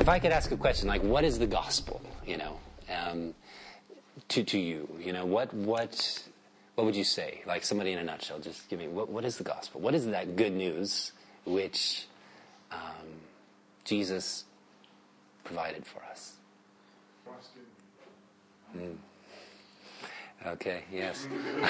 if I could ask a question, like, what is the gospel, to you? What would you say? Like, somebody in a nutshell, just give me, what is the gospel? What is that good news which Jesus provided for us? Okay, yes.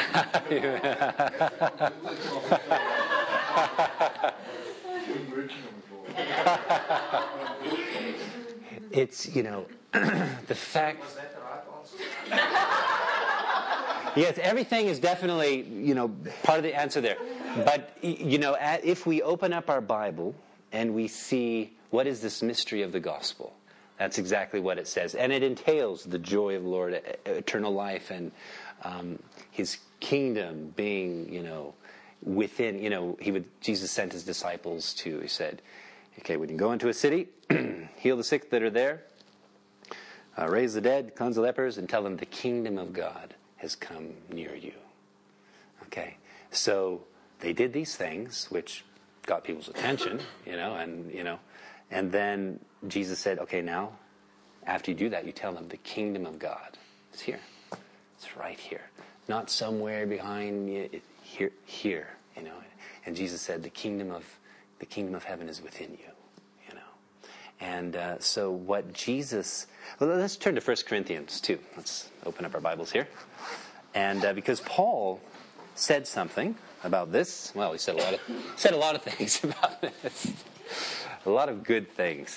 It's, the fact... Was that the right answer? Yes, everything is definitely, part of the answer there. But, if we open up our Bible and we see what is this mystery of the gospel, that's exactly what it says. And it entails the joy of the Lord, eternal life, and His kingdom being, within, Jesus sent His disciples to, He said, okay, when you go into a city, heal the sick that are there, raise the dead, cleanse the lepers, and tell them the kingdom of God has come near you. Okay, so they did these things, which got people's attention, and then Jesus said, okay, now, after you do that, you tell them the kingdom of God is here. It's right here. Not somewhere behind you, here, And Jesus said, the kingdom of heaven is within you, And so what Jesus... Well, let's turn to 1 Corinthians 2. Let's open up our Bibles here. And because Paul said something about this, well, he said a lot of things about this. A lot of good things.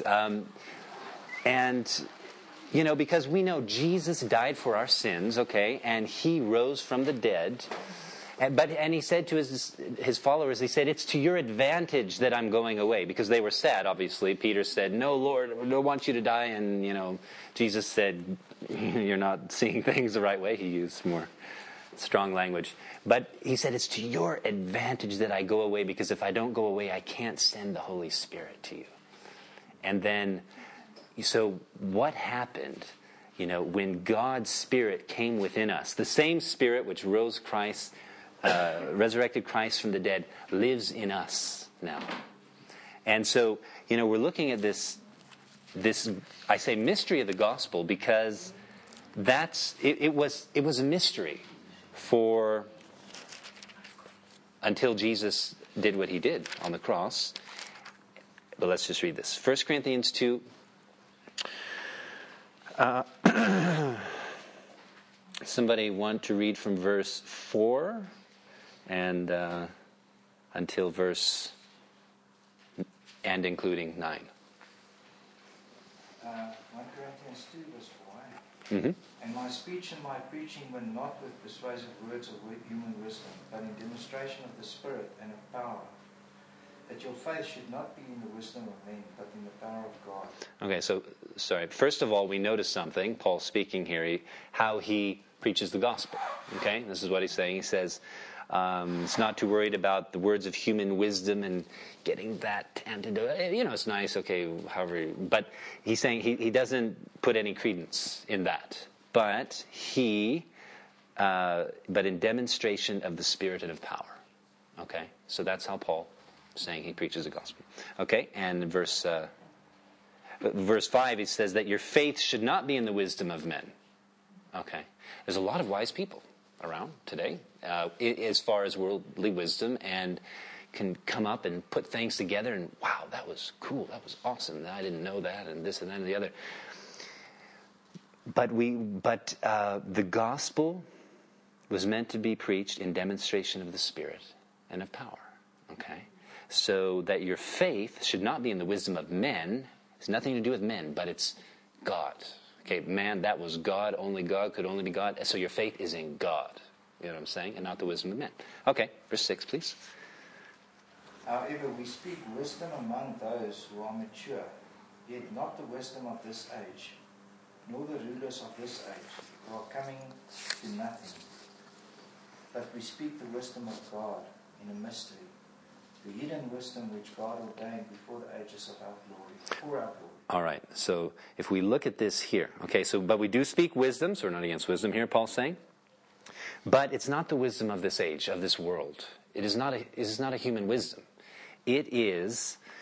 Because we know Jesus died for our sins, okay, and He rose from the dead. And He said to his followers, He said, it's to your advantage that I'm going away. Because they were sad, obviously. Peter said, no, Lord, I don't want you to die. And, Jesus said, you're not seeing things the right way. He used more strong language. But He said, it's to your advantage that I go away. Because if I don't go away, I can't send the Holy Spirit to you. And then, so what happened, when God's Spirit came within us? The same Spirit which rose Christ... resurrected Christ from the dead lives in us now. And so, we're looking at this, I say mystery of the gospel because it was a mystery until Jesus did what He did on the cross. But let's just read this. 1 Corinthians 2. Somebody want to read from verse 4 and until verse and including 9. 1 Corinthians 2 verse 4. Mm-hmm. And my speech and my preaching were not with persuasive words of human wisdom, but in demonstration of the Spirit and of power, that your faith should not be in the wisdom of men, but in the power of God. Okay, so, sorry. First of all, we notice something, Paul speaking here, how he preaches the gospel. Okay, this is what he's saying. He says, it's not too worried about the words of human wisdom and getting that antidote. It's nice, okay, however. But he's saying he doesn't put any credence in that. But but in demonstration of the Spirit and of power. Okay, so that's how Paul is saying he preaches the gospel. Okay, and verse 5, he says that your faith should not be in the wisdom of men. Okay, there's a lot of wise people around today as far as worldly wisdom, and can come up and put things together and, wow, that was cool, that was awesome, I didn't know that, and this and that and the other. But the gospel was meant to be preached in demonstration of the Spirit and of power. Okay, so that your faith should not be in the wisdom of men. It's nothing to do with men, but it's God. Okay, man, that was God. Only God could only be God. So your faith is in God. You know what I'm saying? And not the wisdom of men. Okay, verse 6, please. However, we speak wisdom among those who are mature, yet not the wisdom of this age, nor the rulers of this age, who are coming to nothing. But we speak the wisdom of God in a mystery, the hidden wisdom which God ordained before the ages of our glory, for our glory. All right, so if we look at this here, okay, but we do speak wisdom, so we're not against wisdom here, Paul's saying. But it's not the wisdom of this age, of this world. It is not a human wisdom. It is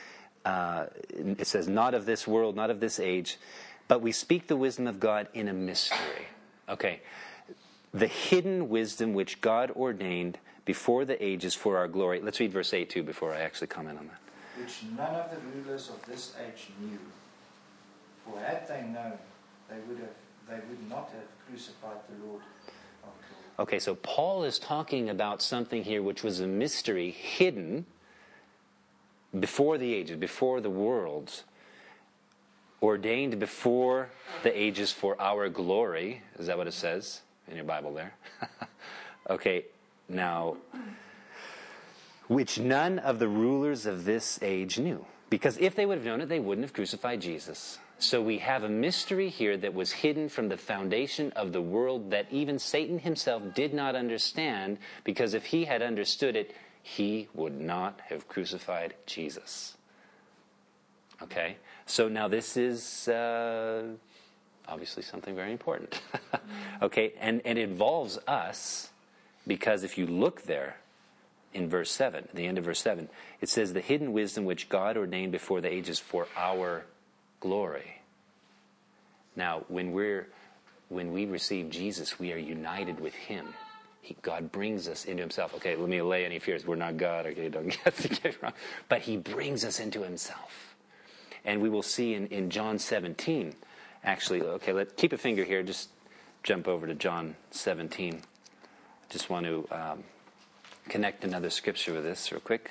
It says, not of this world, not of this age, but we speak the wisdom of God in a mystery. Okay. The hidden wisdom which God ordained before the ages for our glory. Let's read verse 8 too before I actually comment on that. Which none of the rulers of this age knew. For had they known, they would not have crucified the Lord of glory. Okay, so Paul is talking about something here which was a mystery hidden before the ages, before the worlds, ordained before the ages for our glory. Is that what it says in your Bible there? Okay, now, which none of the rulers of this age knew. Because if they would have known it, they wouldn't have crucified Jesus. So we have a mystery here that was hidden from the foundation of the world that even Satan himself did not understand, because if he had understood it, he would not have crucified Jesus. Okay? So now this is obviously something very important. Okay? And it involves us, because if you look there in verse 7, the end of verse 7, it says, the hidden wisdom which God ordained before the ages for our glory. Now, when we receive Jesus, we are united with him. God brings us into himself. Okay, let me allay any fears. We're not God. Okay, don't get it wrong. But he brings us into himself. And we will see in John 17, actually, okay, keep a finger here. Just jump over to John 17. Just want to connect another scripture with this real quick.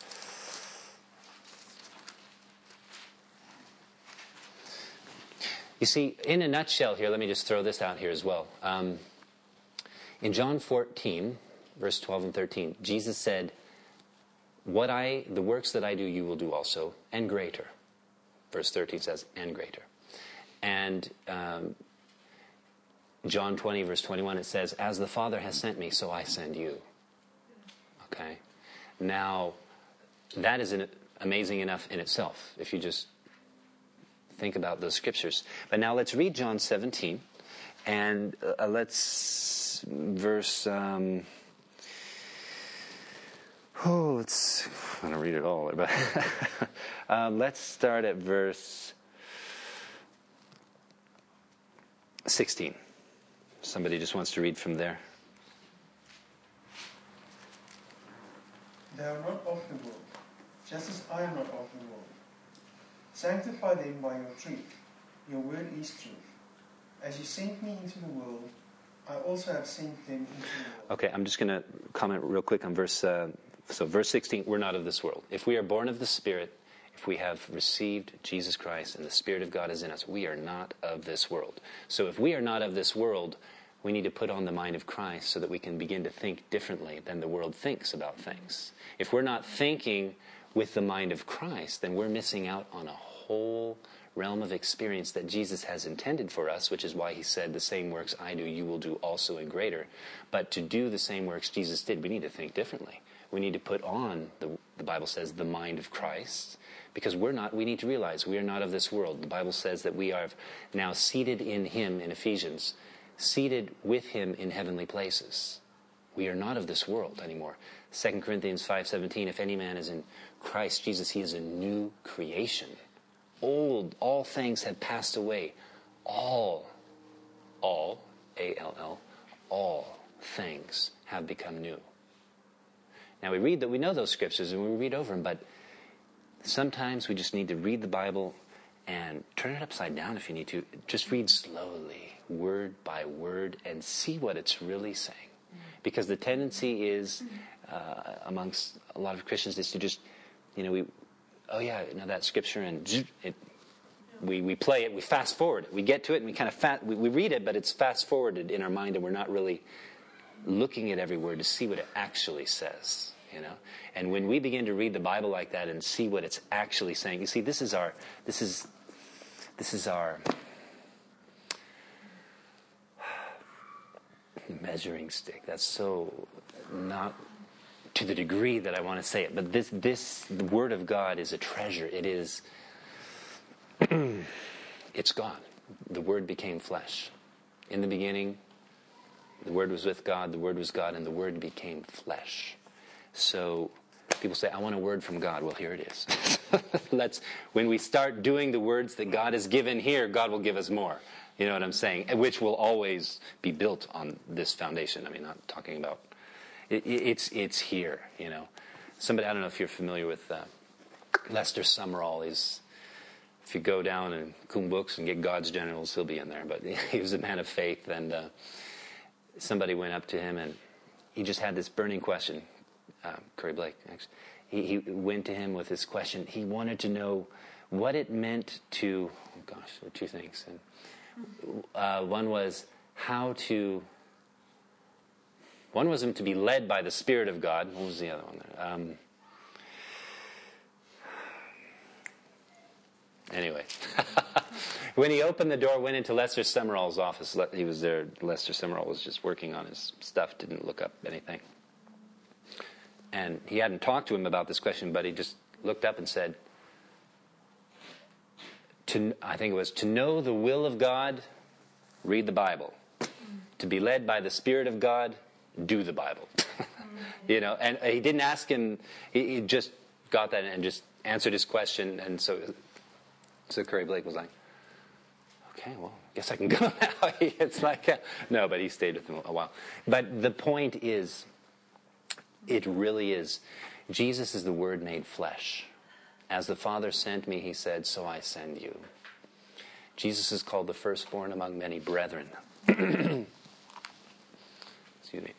You see, in a nutshell here, let me just throw this out here as well. In John 14, verse 12 and 13, Jesus said, the works that I do, you will do also, and greater. Verse 13 says, and greater. And John 20, verse 21, it says, as the Father has sent me, so I send you. Okay? Now, that is amazing enough in itself, if you just think about those scriptures. But now let's read John 17, and let's verse... I'm going to read it all, but let's start at verse 16. Somebody just wants to read from there. They are not of the world, just as I am not of the world. Sanctify them by your truth. Your word is truth. As you sent me into the world, I also have sent them into the world. Okay, I'm just going to comment real quick on verse 16. We're not of this world. If we are born of the Spirit, if we have received Jesus Christ and the Spirit of God is in us, we are not of this world. So if we are not of this world, we need to put on the mind of Christ so that we can begin to think differently than the world thinks about things. If we're not thinking with the mind of Christ, then we're missing out on a whole realm of experience that Jesus has intended for us, which is why he said, the same works I do, you will do also and greater. But to do the same works Jesus did, we need to think differently. We need to put on, the Bible says, the mind of Christ, because we need to realize we are not of this world. The Bible says that we are now seated in him, in Ephesians, seated with him in heavenly places. We are not of this world anymore. 2 Corinthians 5:17, if any man is in Christ Jesus, he is a new creation. All things have passed away. All, A-L-L, all things have become new. Now we know those scriptures and we read over them, but sometimes we just need to read the Bible and turn it upside down if you need to. Just read slowly, word by word, and see what it's really saying. Because the tendency is, amongst a lot of Christians, is to just, that scripture, and we play it, we fast forward it. We get to it, and we kind of we read it, but it's fast forwarded in our mind, and we're not really looking at every word to see what it actually says. And when we begin to read the Bible like that and see what it's actually saying, you see, this is our measuring stick. That's so not to the degree that I want to say it, but the Word of God is a treasure. It is, it's God. The Word became flesh. In the beginning, the Word was with God, the Word was God, and the Word became flesh. So People say, I want a word from God. Well, here it is. When we start doing the words that God has given here, God will give us more. You know what I'm saying? Which will always be built on this foundation. I mean, not talking about... It's here, you know. Somebody, I don't know if you're familiar with Lester Sumrall. If you go down in Coombe Books and get God's Generals, he'll be in there. But he was a man of faith, and somebody went up to him, and he just had this burning question. Curry Blake, actually. He went to him with this question. He wanted to know what it meant to... Oh gosh, there are two things. And one was One was him to be led by the Spirit of God. What was the other one there? Anyway, when he opened the door, went into Lester Sumrall's office. He was there. Lester Sumrall was just working on his stuff, didn't look up anything. And he hadn't talked to him about this question, but he just looked up and said, I think it was, to know the will of God, read the Bible. To be led by the Spirit of God, do the Bible. You know, and he didn't ask him, he just got that and just answered his question. And so Curry Blake was like, okay, well, I guess I can go now. It's like, no, but he stayed with him a while. But the point is, it really is, Jesus is the Word made flesh. As the Father sent me, he said, so I send you. Jesus is called the firstborn among many brethren. Excuse me.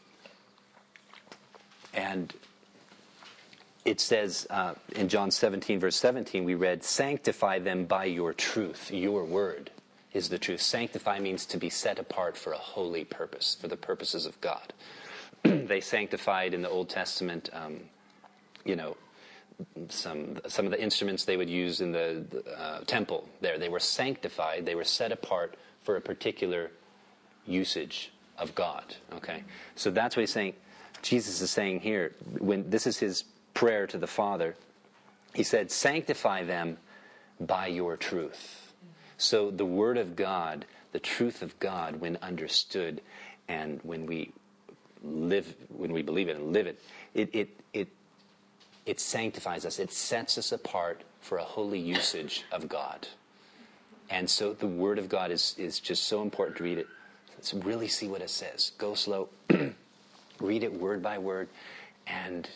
And it says in John 17, verse 17, we read, sanctify them by your truth. Your word is the truth. Sanctify means to be set apart for a holy purpose, for the purposes of God. They sanctified in the Old Testament, some of the instruments they would use in the temple there. They were sanctified. They were set apart for a particular usage of God. Okay, so that's what he's saying. Jesus is saying here, when this is his prayer to the Father, he said, sanctify them by your truth. So the Word of God, the truth of God, when understood, and when we believe it and live it, it sanctifies us. It sets us apart for a holy usage of God. And so the Word of God is just so important to read it. Let's really see what it says. Go slow. Read it word by word, and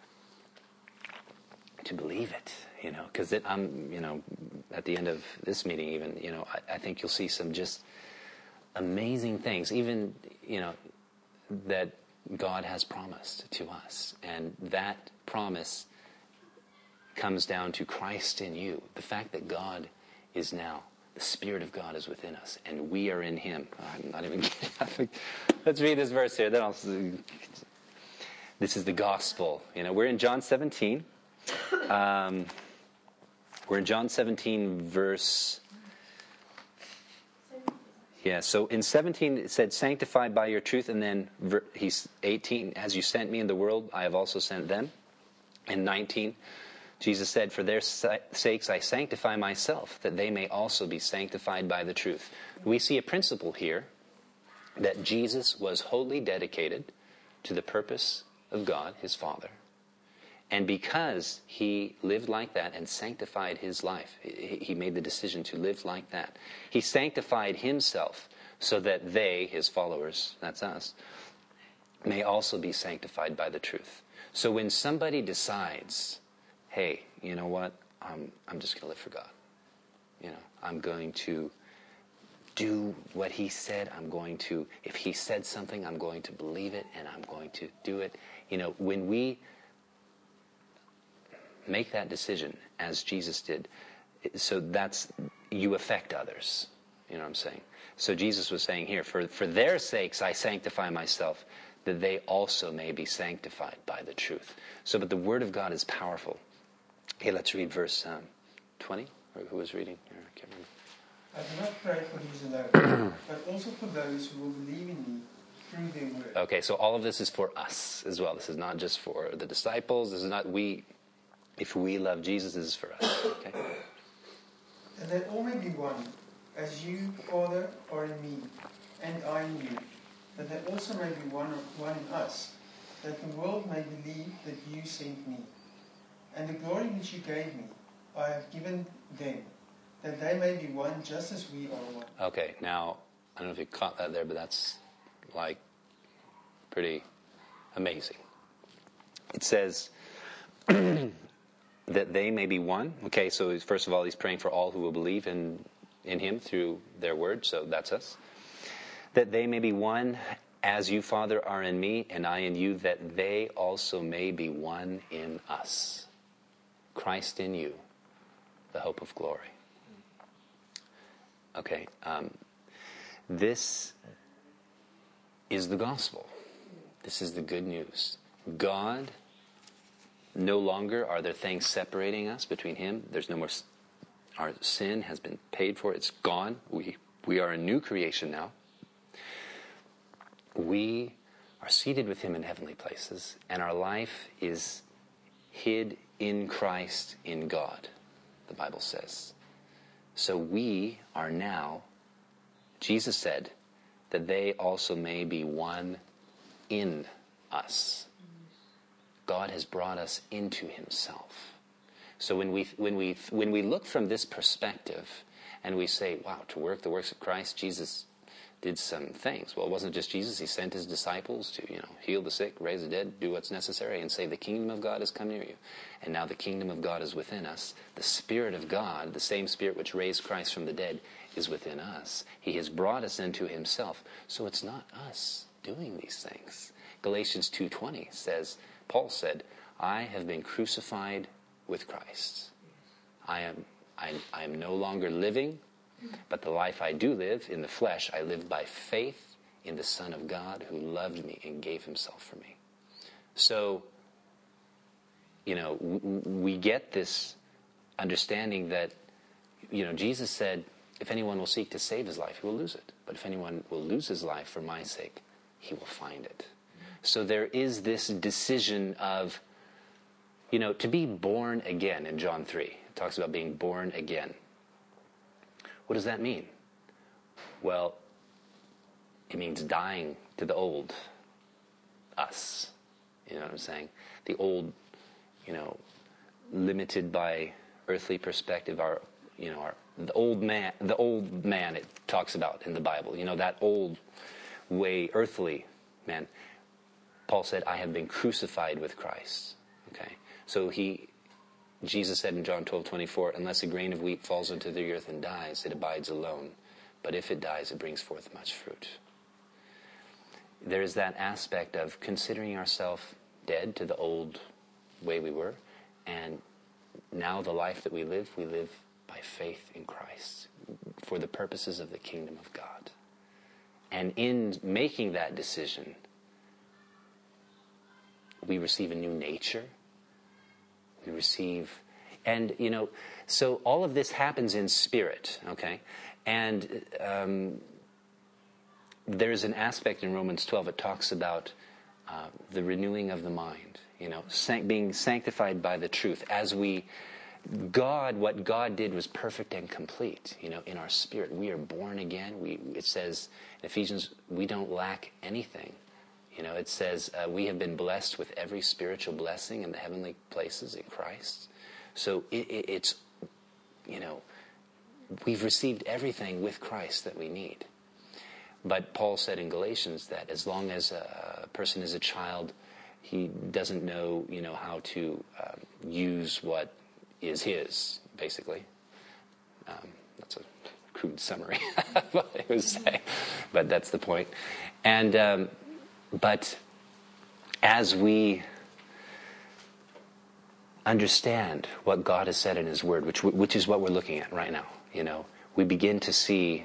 to believe it, because at the end of this meeting, even, I think you'll see some just amazing things, even, that God has promised to us. And that promise comes down to Christ in you. The fact that God is now, the Spirit of God is within us, and we are in Him. I'm not even kidding. Let's read this verse here. This is the gospel. We're in John 17. We're in John 17, verse... Yeah, so in 17 it said, sanctified by your truth, and then he's 18, as you sent me in the world, I have also sent them. In 19, Jesus said, for their sakes I sanctify myself, that they may also be sanctified by the truth. We see a principle here, that Jesus was wholly dedicated to the purpose of God, his Father. And because he lived like that and sanctified his life, he made the decision to live like that. He sanctified himself so that they, his followers, that's us, may also be sanctified by the truth. So when somebody decides, hey, you know what, I'm just going to live for God. I'm going to do what he said. If he said something, I'm going to believe it and I'm going to do it. When we make that decision, as Jesus did, so you affect others. You know what I'm saying? So Jesus was saying here, for their sakes I sanctify myself, that they also may be sanctified by the truth. So, but the Word of God is powerful. Okay, let's read verse 20. Or who was reading? I can't remember. I do not pray for these alone, but also for those who will believe in me through their word. Okay, so all of this is for us as well. This is not just for the disciples. This is not we. If we love Jesus, this is for us. Okay. And that all may be one, as you, Father, are in me, and I in you, that they also may be one in us, that the world may believe that you sent me. And the glory which you gave me, I have given them, that they may be one just as we are one. Okay, now, I don't know if you caught that there, but that's like pretty amazing. It says that they may be one. Okay, so first of all, he's praying for all who will believe in him through their word, so that's us. That they may be one as you, Father, are in me, and I in you, that they also may be one in us. Christ in you, the hope of glory. Okay, this is the gospel. This is the good news. God, no longer are there things separating us between him. There's no more. Our sin has been paid for. It's gone. We are a new creation now. We are seated with him in heavenly places, and our life is hid in Christ in God, the Bible says. So we are now, Jesus said, that they also may be one in us. God has brought us into himself. So when we look from this perspective and we say, wow, to work the works of Christ, Jesus did some things. Well, it wasn't just Jesus. He sent his disciples to, heal the sick, raise the dead, do what's necessary, and say, the kingdom of God has come near you. And now the kingdom of God is within us. The Spirit of God, the same Spirit which raised Christ from the dead, is within us. He has brought us into himself. So it's not us doing these things. Galatians 2:20 says, Paul said, I have been crucified with Christ. I am no longer living, but the life I do live in the flesh, I live by faith in the Son of God who loved me and gave himself for me. So, we get this understanding that, Jesus said, if anyone will seek to save his life, he will lose it. But if anyone will lose his life for my sake, he will find it. So there is this decision of, to be born again in John 3. It talks about being born again. What does that mean? Well, it means dying to the old us. You know what I'm saying? The old, limited by earthly perspective, the old man it talks about in the Bible. That old way, earthly man. Paul said, I have been crucified with Christ. Okay. So Jesus said in John 12:24, unless a grain of wheat falls into the earth and dies, it abides alone. But if it dies, it brings forth much fruit. There is that aspect of considering ourselves dead to the old way we were, and now the life that we live by faith in Christ for the purposes of the kingdom of God. And in making that decision, we receive a new nature. We receive, and so all of this happens in spirit, okay? And there's an aspect in Romans 12, it talks about the renewing of the mind, being sanctified by the truth. What God did was perfect and complete, in our spirit. We are born again. It says in Ephesians, we don't lack anything. It says we have been blessed with every spiritual blessing in the heavenly places in Christ. So it's, we've received everything with Christ that we need. But Paul said in Galatians that as long as a person is a child, he doesn't know, how to use what is his, basically. That's a crude summary of what I was saying, but that's the point. And but as we understand what God has said in his word, which is what we're looking at right now, we begin to see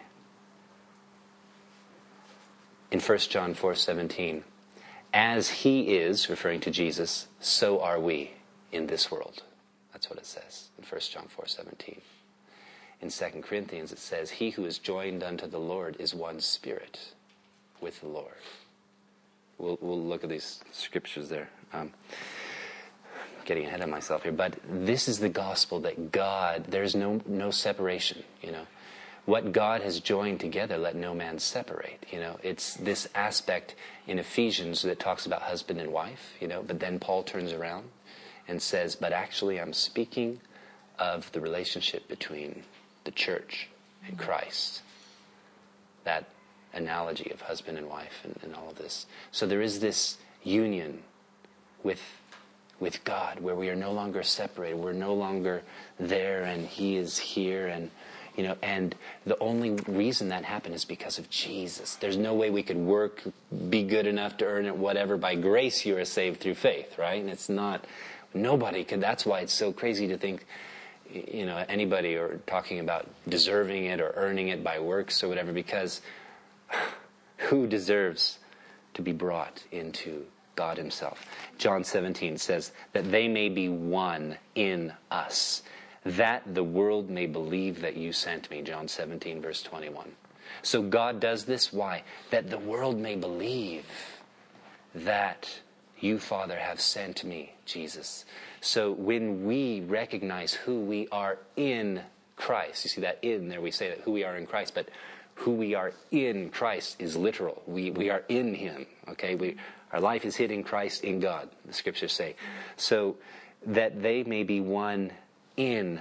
in 1 John 4:17, as he is, referring to Jesus, so are we in this world. That's what it says in 1 John 4:17. In 2 Corinthians it says, he who is joined unto the Lord is one spirit with the Lord. We'll look at these scriptures there. Getting ahead of myself here, but this is the gospel that God, there's no separation, what God has joined together, let no man separate. It's this aspect in Ephesians that talks about husband and wife, but then Paul turns around and says, but actually I'm speaking of the relationship between the church and Christ. That analogy of husband and wife and all of this. So there is this union with God where we are no longer separated. We're no longer there and He is here, and the only reason that happened is because of Jesus. There's no way we could work, be good enough to earn it, whatever. By grace you are saved through faith, right? And it's not, nobody could. That's why it's so crazy to think, anybody or talking about deserving it or earning it by works or whatever, because who deserves to be brought into God Himself? John 17 says that they may be one in us, that the world may believe that you sent me. John 17 verse 21. So God does this. Why? That the world may believe that you, Father, have sent me, Jesus. So when we recognize who we are in Christ, you see that in there, we say that who we are in Christ, but who we are in Christ is literal. We are in Him, okay? Our life is hid in Christ, in God, the Scriptures say. So that they may be one in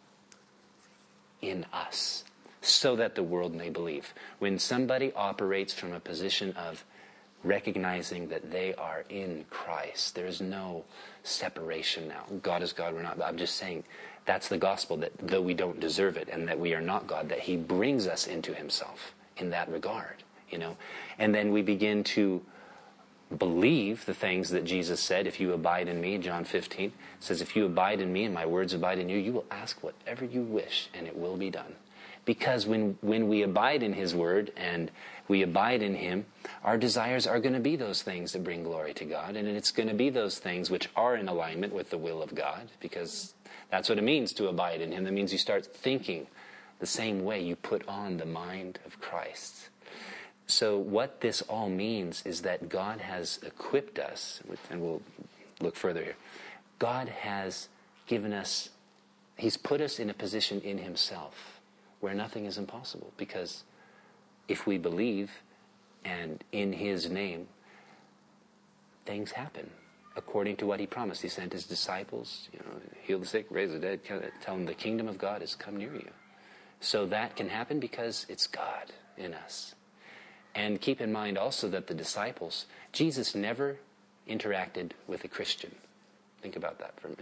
us, so that the world may believe. When somebody operates from a position of recognizing that they are in Christ, there is no separation now. God is God, we're not. I'm just saying that's the gospel, that though we don't deserve it and that we are not God, that He brings us into Himself in that regard, And then we begin to believe the things that Jesus said. If you abide in me, John 15 says, if you abide in me and my words abide in you, you will ask whatever you wish and it will be done. Because when we abide in His word and we abide in Him, our desires are going to be those things that bring glory to God, and it's going to be those things which are in alignment with the will of God, because that's what it means to abide in Him. That means you start thinking the same way. You put on the mind of Christ. So what this all means is that God has equipped us, and we'll look further here. God has given us, He's put us in a position in Himself where nothing is impossible. Because if we believe and in His name, things happen according to what He promised. He sent His disciples, heal the sick, raise the dead, tell them the kingdom of God has come near you. So that can happen because it's God in us. And keep in mind also that the disciples, Jesus never interacted with a Christian. Think about that for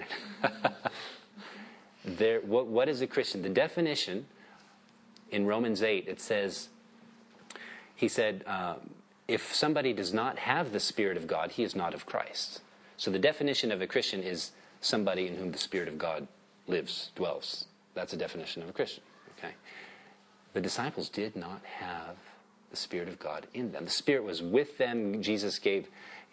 a minute. What is a Christian? The definition in Romans 8, it says, he said, if somebody does not have the Spirit of God, he is not of Christ. So the definition of a Christian is somebody in whom the Spirit of God lives, dwells. That's a definition of a Christian. Okay. The disciples did not have the Spirit of God in them. The Spirit was with them. Jesus gave,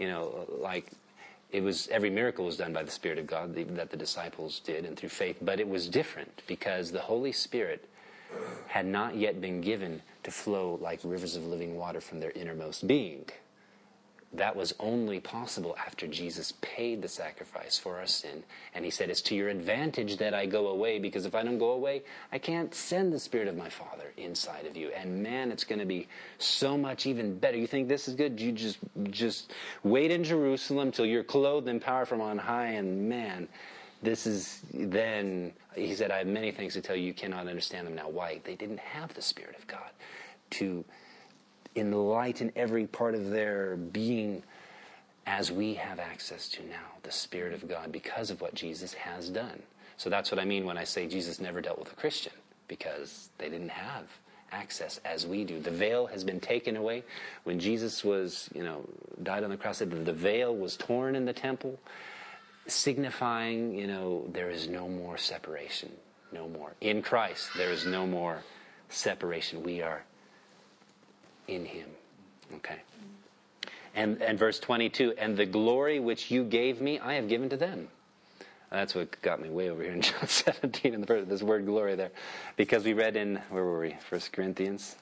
every miracle was done by the Spirit of God that the disciples did and through faith. But it was different because the Holy Spirit had not yet been given to flow like rivers of living water from their innermost being. That was only possible after Jesus paid the sacrifice for our sin. And He said, it's to your advantage that I go away, because if I don't go away, I can't send the Spirit of my Father inside of you. And man, it's going to be so much even better. You think this is good? You just wait in Jerusalem till you're clothed in power from on high. And man, this is then, He said, I have many things to tell you. You cannot understand them now. Why? They didn't have the Spirit of God to enlighten every part of their being as we have access to now, the Spirit of God, because of what Jesus has done. So that's what I mean when I say Jesus never dealt with a Christian, because they didn't have access as we do. The veil has been taken away. When Jesus was, died on the cross, the veil was torn in the temple, signifying, there is no more separation, no more. In Christ, there is no more separation. We are in Him. Okay. And verse 22, and the glory which you gave me, I have given to them. That's what got me way over here in John 17, and this word glory there. Because we read in, where were we? 1 Corinthians.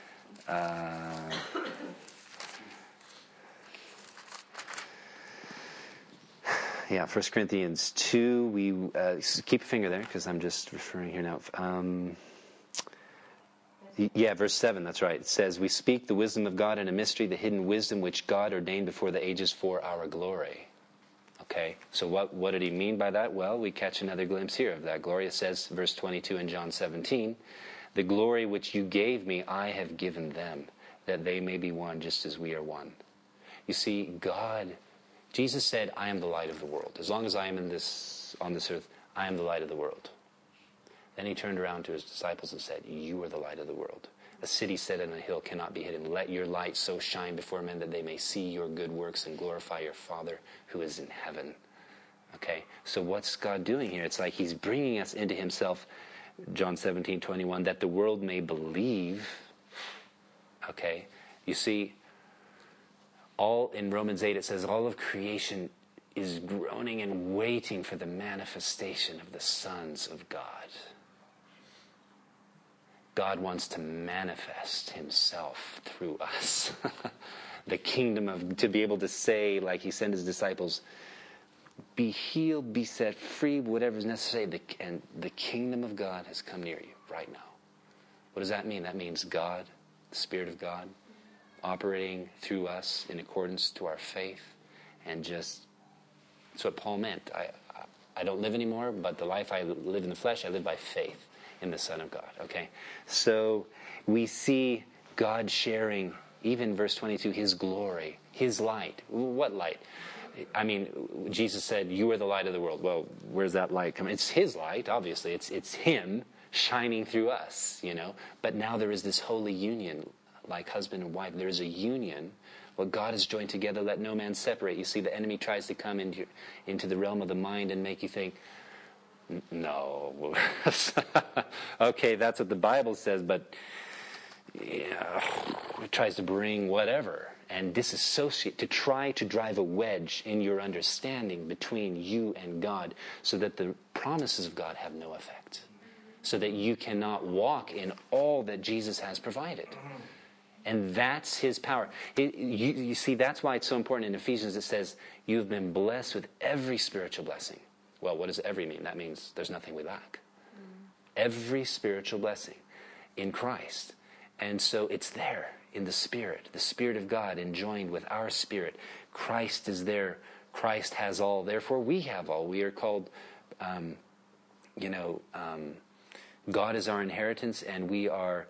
1 Corinthians 2. We keep a finger there, because I'm just referring here now. Yeah, verse 7, that's right. It says, we speak the wisdom of God in a mystery, the hidden wisdom which God ordained before the ages for our glory. Okay, so what did he mean by that? Well, we catch another glimpse here of that glory. It says, verse 22 in John 17, the glory which you gave me, I have given them, that they may be one just as we are one. You see, Jesus said, I am the light of the world. As long as I am on this earth, I am the light of the world. Then he turned around to his disciples and said, you are the light of the world. A city set on a hill cannot be hidden. Let your light so shine before men that they may see your good works and glorify your Father who is in heaven. Okay, so what's God doing here? It's like he's bringing us into himself, John 17:21, that the world may believe. Okay, you see, all in Romans 8 it says all of creation is groaning and waiting for the manifestation of the sons of God. God wants to manifest himself through us. The kingdom to be able to say, like he sent his disciples, be healed, be set free, whatever is necessary. And the kingdom of God has come near you right now. What does that mean? That means God, the Spirit of God, operating through us in accordance to our faith. And just, that's what Paul meant. I don't live anymore, but the life I live in the flesh, I live by faith in the Son of God. Okay, so we see God sharing, even verse 22, his glory, his light. What light? I mean, Jesus said, you are the light of the world. Well, where's that light coming? It's his light, obviously. It's him shining through us, you know. But now there is this holy union, like husband and wife. There is a union. What God has joined together, let no man separate. You see, the enemy tries to come into the realm of the mind and make you think, no. Okay, that's what the Bible says, but yeah, it tries to bring whatever and disassociate, to try to drive a wedge in your understanding between you and God so that the promises of God have no effect, so that you cannot walk in all that Jesus has provided. And that's his power. You see, that's why it's so important in Ephesians. It says, you've been blessed with every spiritual blessing. Well, what does every mean? That means there's nothing we lack. Every spiritual blessing in Christ. And so it's there in the Spirit of God enjoined with our spirit. Christ is there. Christ has all. Therefore, we have all. We are called, God is our inheritance, and we are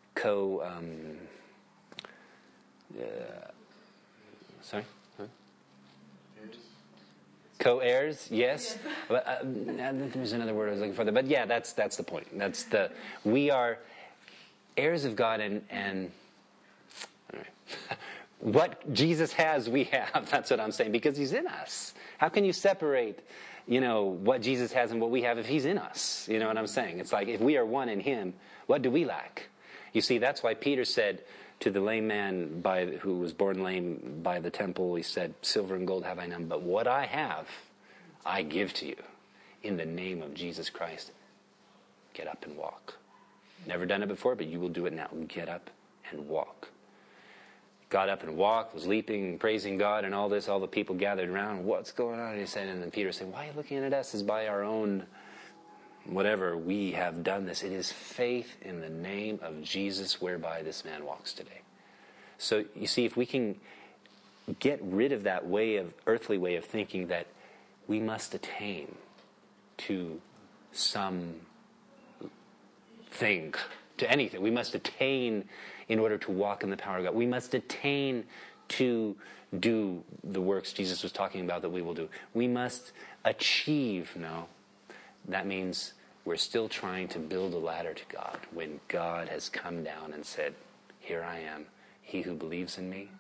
co-heirs, yes. There's another word I was looking for there, but yeah, that's the point. We are heirs of God, and all right. What Jesus has, we have. That's what I'm saying, because he's in us. How can you separate, what Jesus has and what we have if he's in us? You know what I'm saying? It's like if we are one in him, what do we lack? You see, that's why Peter said to the lame man who was born lame by the temple, he said, silver and gold have I none, but what I have, I give to you. In the name of Jesus Christ, get up and walk. Never done it before, but you will do it now. Get up and walk. Got up and walked, was leaping, praising God and all this. All the people gathered around. What's going on? And then Peter said, why are you looking at us as by our own whatever we have done this? It is faith in the name of Jesus whereby this man walks today. So you see, if we can get rid of that earthly way of thinking that we must attain to some thing, to anything. We must attain in order to walk in the power of God. We must attain to do the works Jesus was talking about that we will do. We must achieve. No, that means we're still trying to build a ladder to God when God has come down and said, here I am, he who believes in me.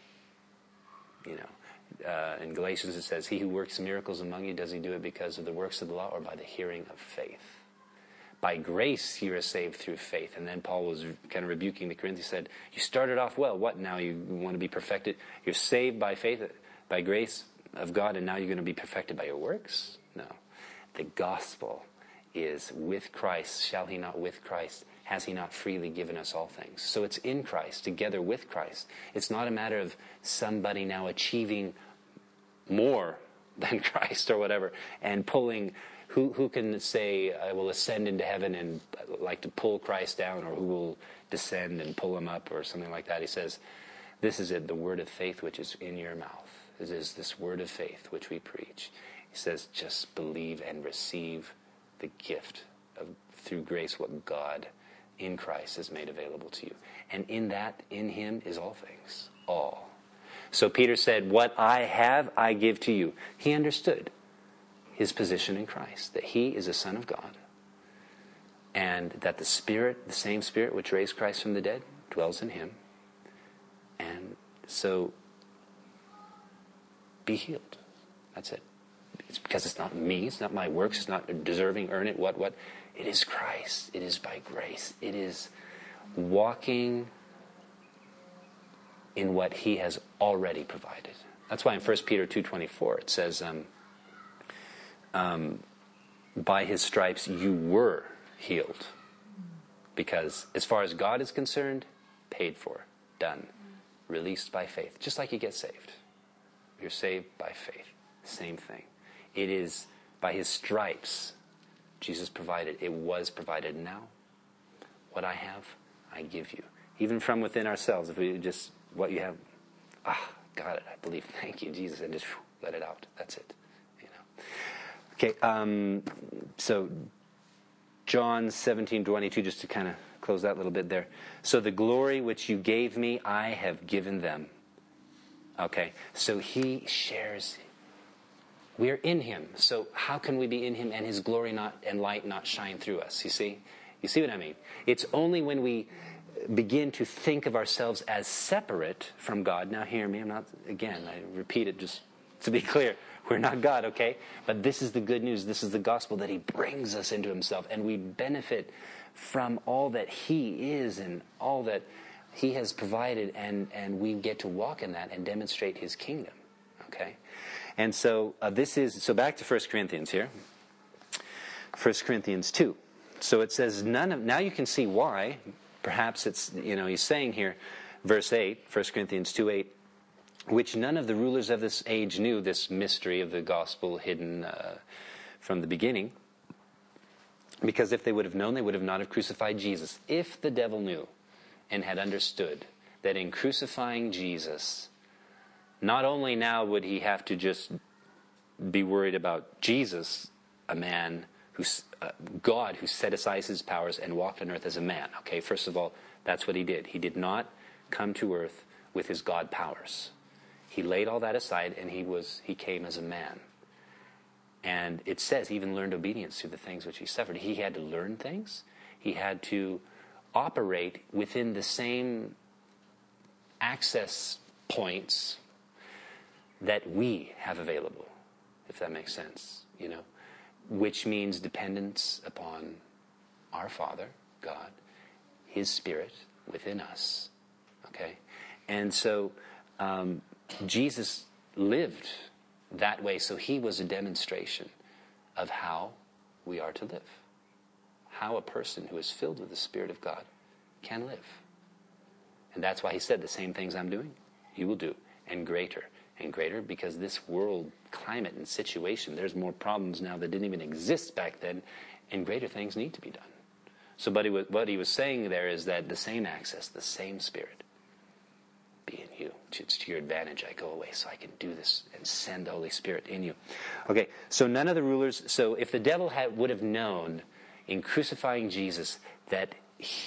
In Galatians it says, he who works miracles among you, does he do it because of the works of the law or by the hearing of faith? By grace you are saved through faith. And then Paul was kind of rebuking the Corinthians, said, you started off well. What, now you want to be perfected? You're saved by faith, by grace of God, and now you're going to be perfected by your works? No. The gospel is with Christ. Shall he not with Christ? Has he not freely given us all things? So it's in Christ, together with Christ. It's not a matter of somebody now achieving more than Christ or whatever, and pulling Who can say, I will ascend into heaven and like to pull Christ down, or who will descend and pull him up, or something like that? He says, this is it, the word of faith which is in your mouth. It is this word of faith which we preach. He says, just believe and receive the gift of, through grace, what God in Christ has made available to you. And in that, in him, is all things. All. So Peter said, what I have, I give to you. He understood his position in Christ, that he is a son of God, and that the Spirit, the same Spirit which raised Christ from the dead, dwells in him. And so, be healed. That's it. It's because it's not me, it's not my works, it's not deserving, earn it, what. It is Christ. It is by grace. It is walking in what he has already provided. That's why in 1 Peter 2:24 it says, by his stripes you were healed. Because as far as God is concerned, paid for, done, released by faith. Just like you get saved. You're saved by faith. Same thing. It is by his stripes Jesus provided. It was provided. Now, what I have, I give you. Even from within ourselves, if we just, what you have, got it, I believe, thank you, Jesus, and just let it out. That's it. Okay, so John 17:22, just to kind of close that little bit there. So the glory which you gave me, I have given them. Okay, so he shares. We're in him. So how can we be in him and his glory not and light not shine through us? You see what I mean? It's only when we begin to think of ourselves as separate from God. Now hear me, I repeat it just to be clear. We're not God, okay? But this is the good news. This is the gospel, that he brings us into himself, and we benefit from all that he is and all that he has provided, and we get to walk in that and demonstrate his kingdom, okay? And so so back to 1 Corinthians here. 1 Corinthians 2. So it says, now you can see why. Perhaps it's, he's saying here, verse 8, 1 Corinthians 2:8, which none of the rulers of this age knew, this mystery of the gospel hidden from the beginning. Because if they would have known, they would have not have crucified Jesus. If the devil knew and had understood that in crucifying Jesus, not only now would he have to just be worried about Jesus, a man God who set aside his powers and walked on earth as a man. Okay, first of all, that's what he did. He did not come to earth with his God powers. He laid all that aside, and he came as a man. And it says he even learned obedience through the things which he suffered. He had to learn things. He had to operate within the same access points that we have available, if that makes sense, which means dependence upon our Father, God, his Spirit within us, okay? And so Jesus lived that way, so he was a demonstration of how we are to live, how a person who is filled with the Spirit of God can live. And that's why he said, the same things I'm doing, you will do, and greater, because this world climate and situation, there's more problems now that didn't even exist back then, and greater things need to be done. So what he was saying there is that the same access, the same Spirit, be in you. It's to your advantage I go away so I can do this and send the Holy Spirit in you. Okay, so none of the rulers, so if the devil would have known in crucifying Jesus that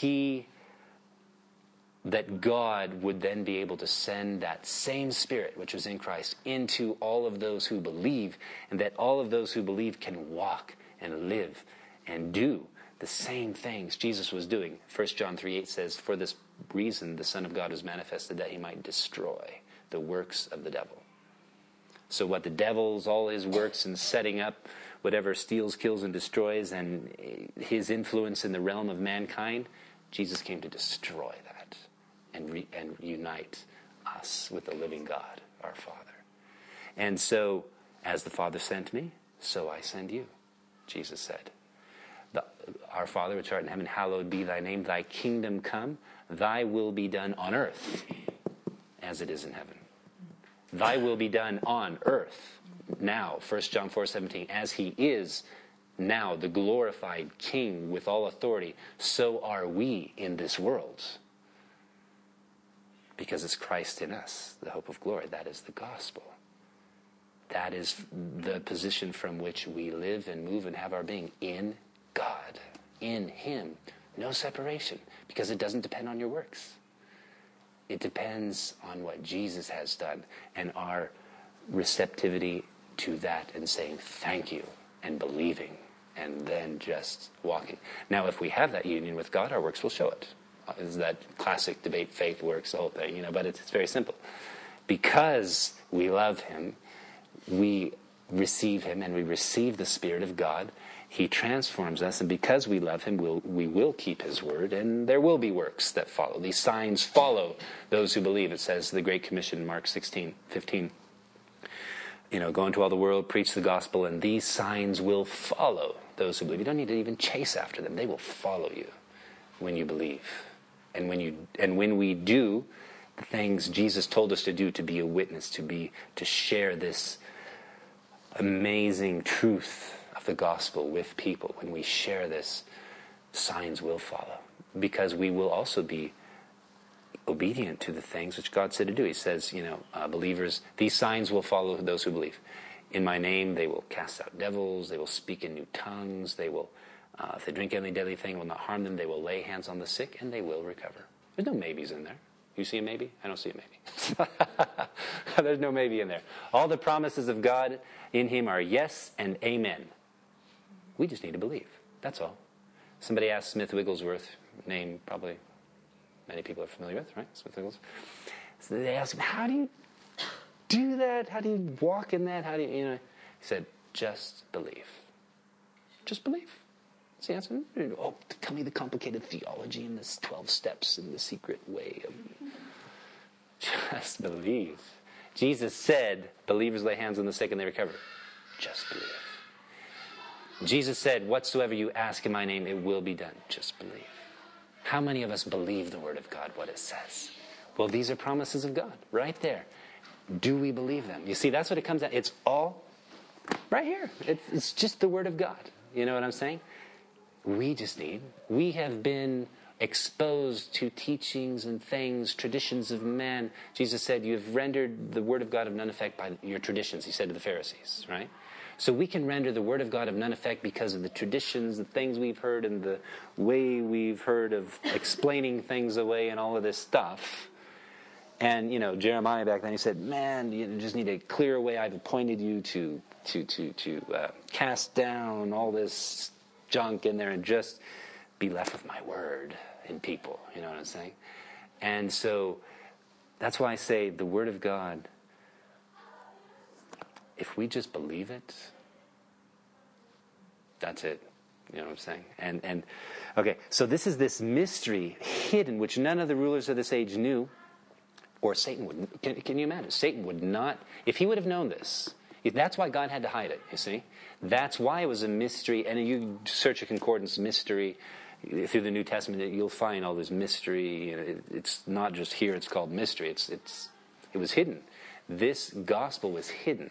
God would then be able to send that same Spirit which was in Christ into all of those who believe, and that all of those who believe can walk and live and do the same things Jesus was doing. 1 John 3:8 says, for this reason the Son of God was manifested, that he might destroy the works of the devil. So what the devil's, all his works and setting up whatever steals, kills, and destroys, and his influence in the realm of mankind, Jesus came to destroy that and unite us with the living God, our Father. And so, as the Father sent me, so I send you, Jesus said. Our Father which art in heaven, hallowed be thy name. Thy kingdom come. Thy will be done on earth as it is in heaven. Thy will be done on earth now, 1 John 4:17, as he is now the glorified King with all authority, so are we in this world. Because it's Christ in us, the hope of glory. That is the gospel. That is the position from which we live and move and have our being in God, in Him. No separation, because it doesn't depend on your works. It depends on what Jesus has done and our receptivity to that and saying thank you and believing and then just walking. Now, if we have that union with God, our works will show it. Is that classic debate, faith, works, the whole thing, but it's very simple. Because we love Him, we receive Him and we receive the Spirit of God. He transforms us, and because we love Him, we will keep His word, and there will be works that follow. These signs follow those who believe. It says the Great Commission, Mark 16:15. Go into all the world, preach the gospel, and these signs will follow those who believe. You don't need to even chase after them. They will follow you when you believe. And when we do the things Jesus told us to do, to be a witness, to share this amazing truth of the gospel with people, when we share this, signs will follow. Because we will also be obedient to the things which God said to do. He says, believers, these signs will follow those who believe. In my name they will cast out devils, they will speak in new tongues, they will, if they drink any deadly thing, it will not harm them, they will lay hands on the sick, and they will recover. There's no maybes in there. You see a maybe? I don't see a maybe. There's no maybe in there. All the promises of God in Him are yes and amen. We just need to believe. That's all. Somebody asked Smith Wigglesworth, name probably many people are familiar with, right? Smith Wigglesworth. So they asked him, how do you do that? How do you walk in that? How do you, He said, just believe. Just believe. That's the answer. Oh, tell me the complicated theology and the 12 steps and the secret way of... Just believe. Jesus said, believers lay hands on the sick and they recover. Just believe. Jesus said, whatsoever you ask in my name, it will be done. Just believe. How many of us believe the word of God, what it says? Well, these are promises of God, right there. Do we believe them? You see, that's what it comes down. It's all right here. It's just the word of God. You know what I'm saying? We have been exposed to teachings and things, traditions of men. Jesus said, you have rendered the word of God of none effect by your traditions, He said to the Pharisees, right? So we can render the word of God of none effect because of the traditions, the things we've heard, and the way we've heard of explaining things away and all of this stuff. And, Jeremiah back then, he said, man, you just need to clear away. I've appointed you to cast down all this junk in there and just be left with my word in people. You know what I'm saying? And so that's why I say the word of God, if we just believe it, that's it. You know what I'm saying? And okay, so this is this mystery hidden, which none of the rulers of this age knew, or Satan would. Can you imagine? Satan would not, if he would have known this. That's why God had to hide it, you see? That's why it was a mystery. And you search a concordance mystery through the New Testament, you'll find all this mystery. It's not just here, it's called mystery. It was hidden. This gospel was hidden.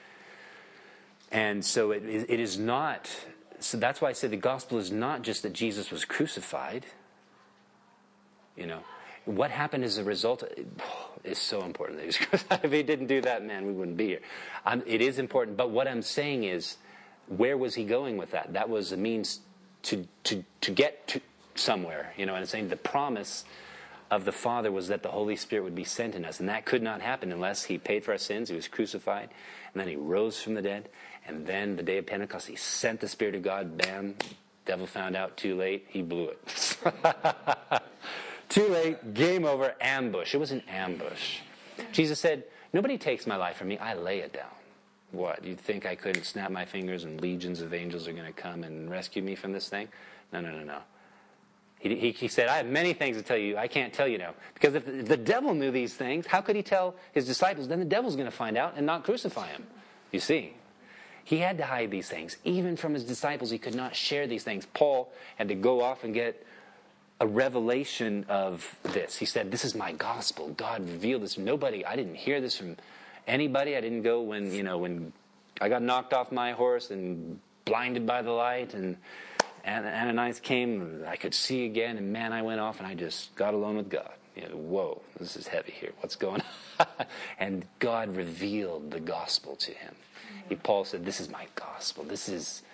And so it is not, so that's why I say the gospel is not just that Jesus was crucified. What happened as a result is so important that he was crucified. If he didn't do that, man, we wouldn't be here. It is important, but what I'm saying is, where was he going with that? That was a means to get to somewhere, and I'm saying the promise of the Father was that the Holy Spirit would be sent in us, and that could not happen unless He paid for our sins, He was crucified, and then He rose from the dead, and then the day of Pentecost, He sent the Spirit of God, bam, devil found out too late, he blew it. Too late, game over, ambush. It was an ambush. Jesus said, nobody takes my life from me, I lay it down. What, you think I couldn't snap my fingers and legions of angels are going to come and rescue me from this thing? No. He said, I have many things to tell you. I can't tell you now. Because if the devil knew these things, how could he tell his disciples? Then the devil's going to find out and not crucify him. You see, he had to hide these things. Even from his disciples, he could not share these things. Paul had to go off and get a revelation of this. He said, this is my gospel. God revealed this. I didn't hear this from anybody. I didn't go when I got knocked off my horse and blinded by the light, and Ananias came, I could see again, and man, I went off and I just got alone with God. Whoa, this is heavy here. What's going on? And God revealed the gospel to him. Paul said, this is my gospel. This is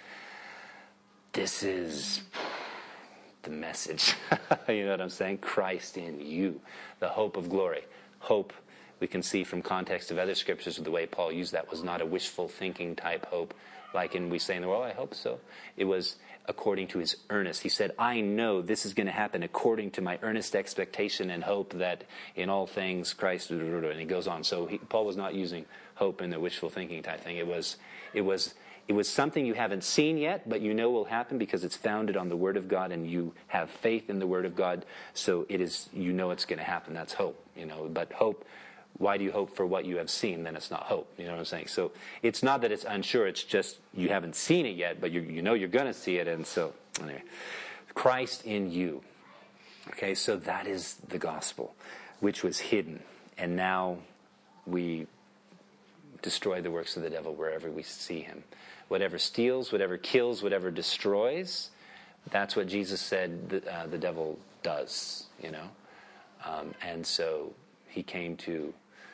the message. You know what I'm saying? Christ in you, the hope of glory. Hope, we can see from context of other scriptures, the way Paul used that was not a wishful thinking type hope, like we say in the world, I hope so. It was according to his earnest. He said, I know this is going to happen according to my earnest expectation and hope that in all things Christ, and he goes on. So Paul was not using hope in the wishful thinking type thing. It was something you haven't seen yet, but you know will happen because it's founded on the Word of God, and you have faith in the Word of God. So it is, you know it's going to happen. That's hope, But hope, why do you hope for what you have seen? Then it's not hope. You know what I'm saying? So it's not that it's unsure. It's just you haven't seen it yet, but you know you're going to see it. And so, anyway, Christ in you. Okay, so that is the gospel, which was hidden. And now we destroy the works of the devil wherever we see him. Whatever steals, whatever kills, whatever destroys, that's what Jesus said the devil does, And so he came to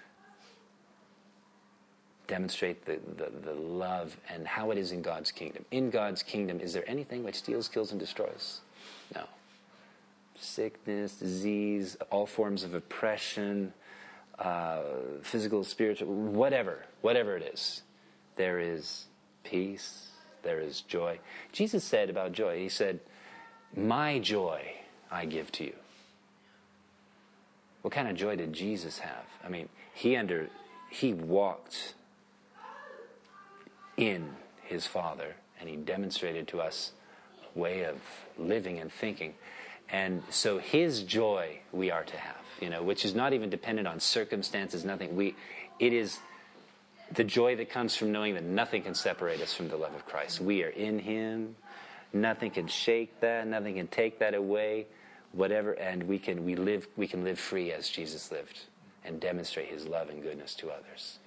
demonstrate the love and how it is in God's kingdom. In God's kingdom, is there anything which steals, kills, and destroys? No. Sickness, disease, all forms of oppression, physical, spiritual, whatever it is, there is peace, there is joy. Jesus said about joy, he said, my joy I give to you. What kind of joy did Jesus have? I mean, he walked in his Father, and he demonstrated to us a way of living and thinking. And so his joy we are to have, which is not even dependent on circumstances, nothing. It is the joy that comes from knowing that nothing can separate us from the love of Christ. We are in him. Nothing can shake that. Nothing can take that away. Whatever, and we can live free as Jesus lived, and demonstrate his love and goodness to others.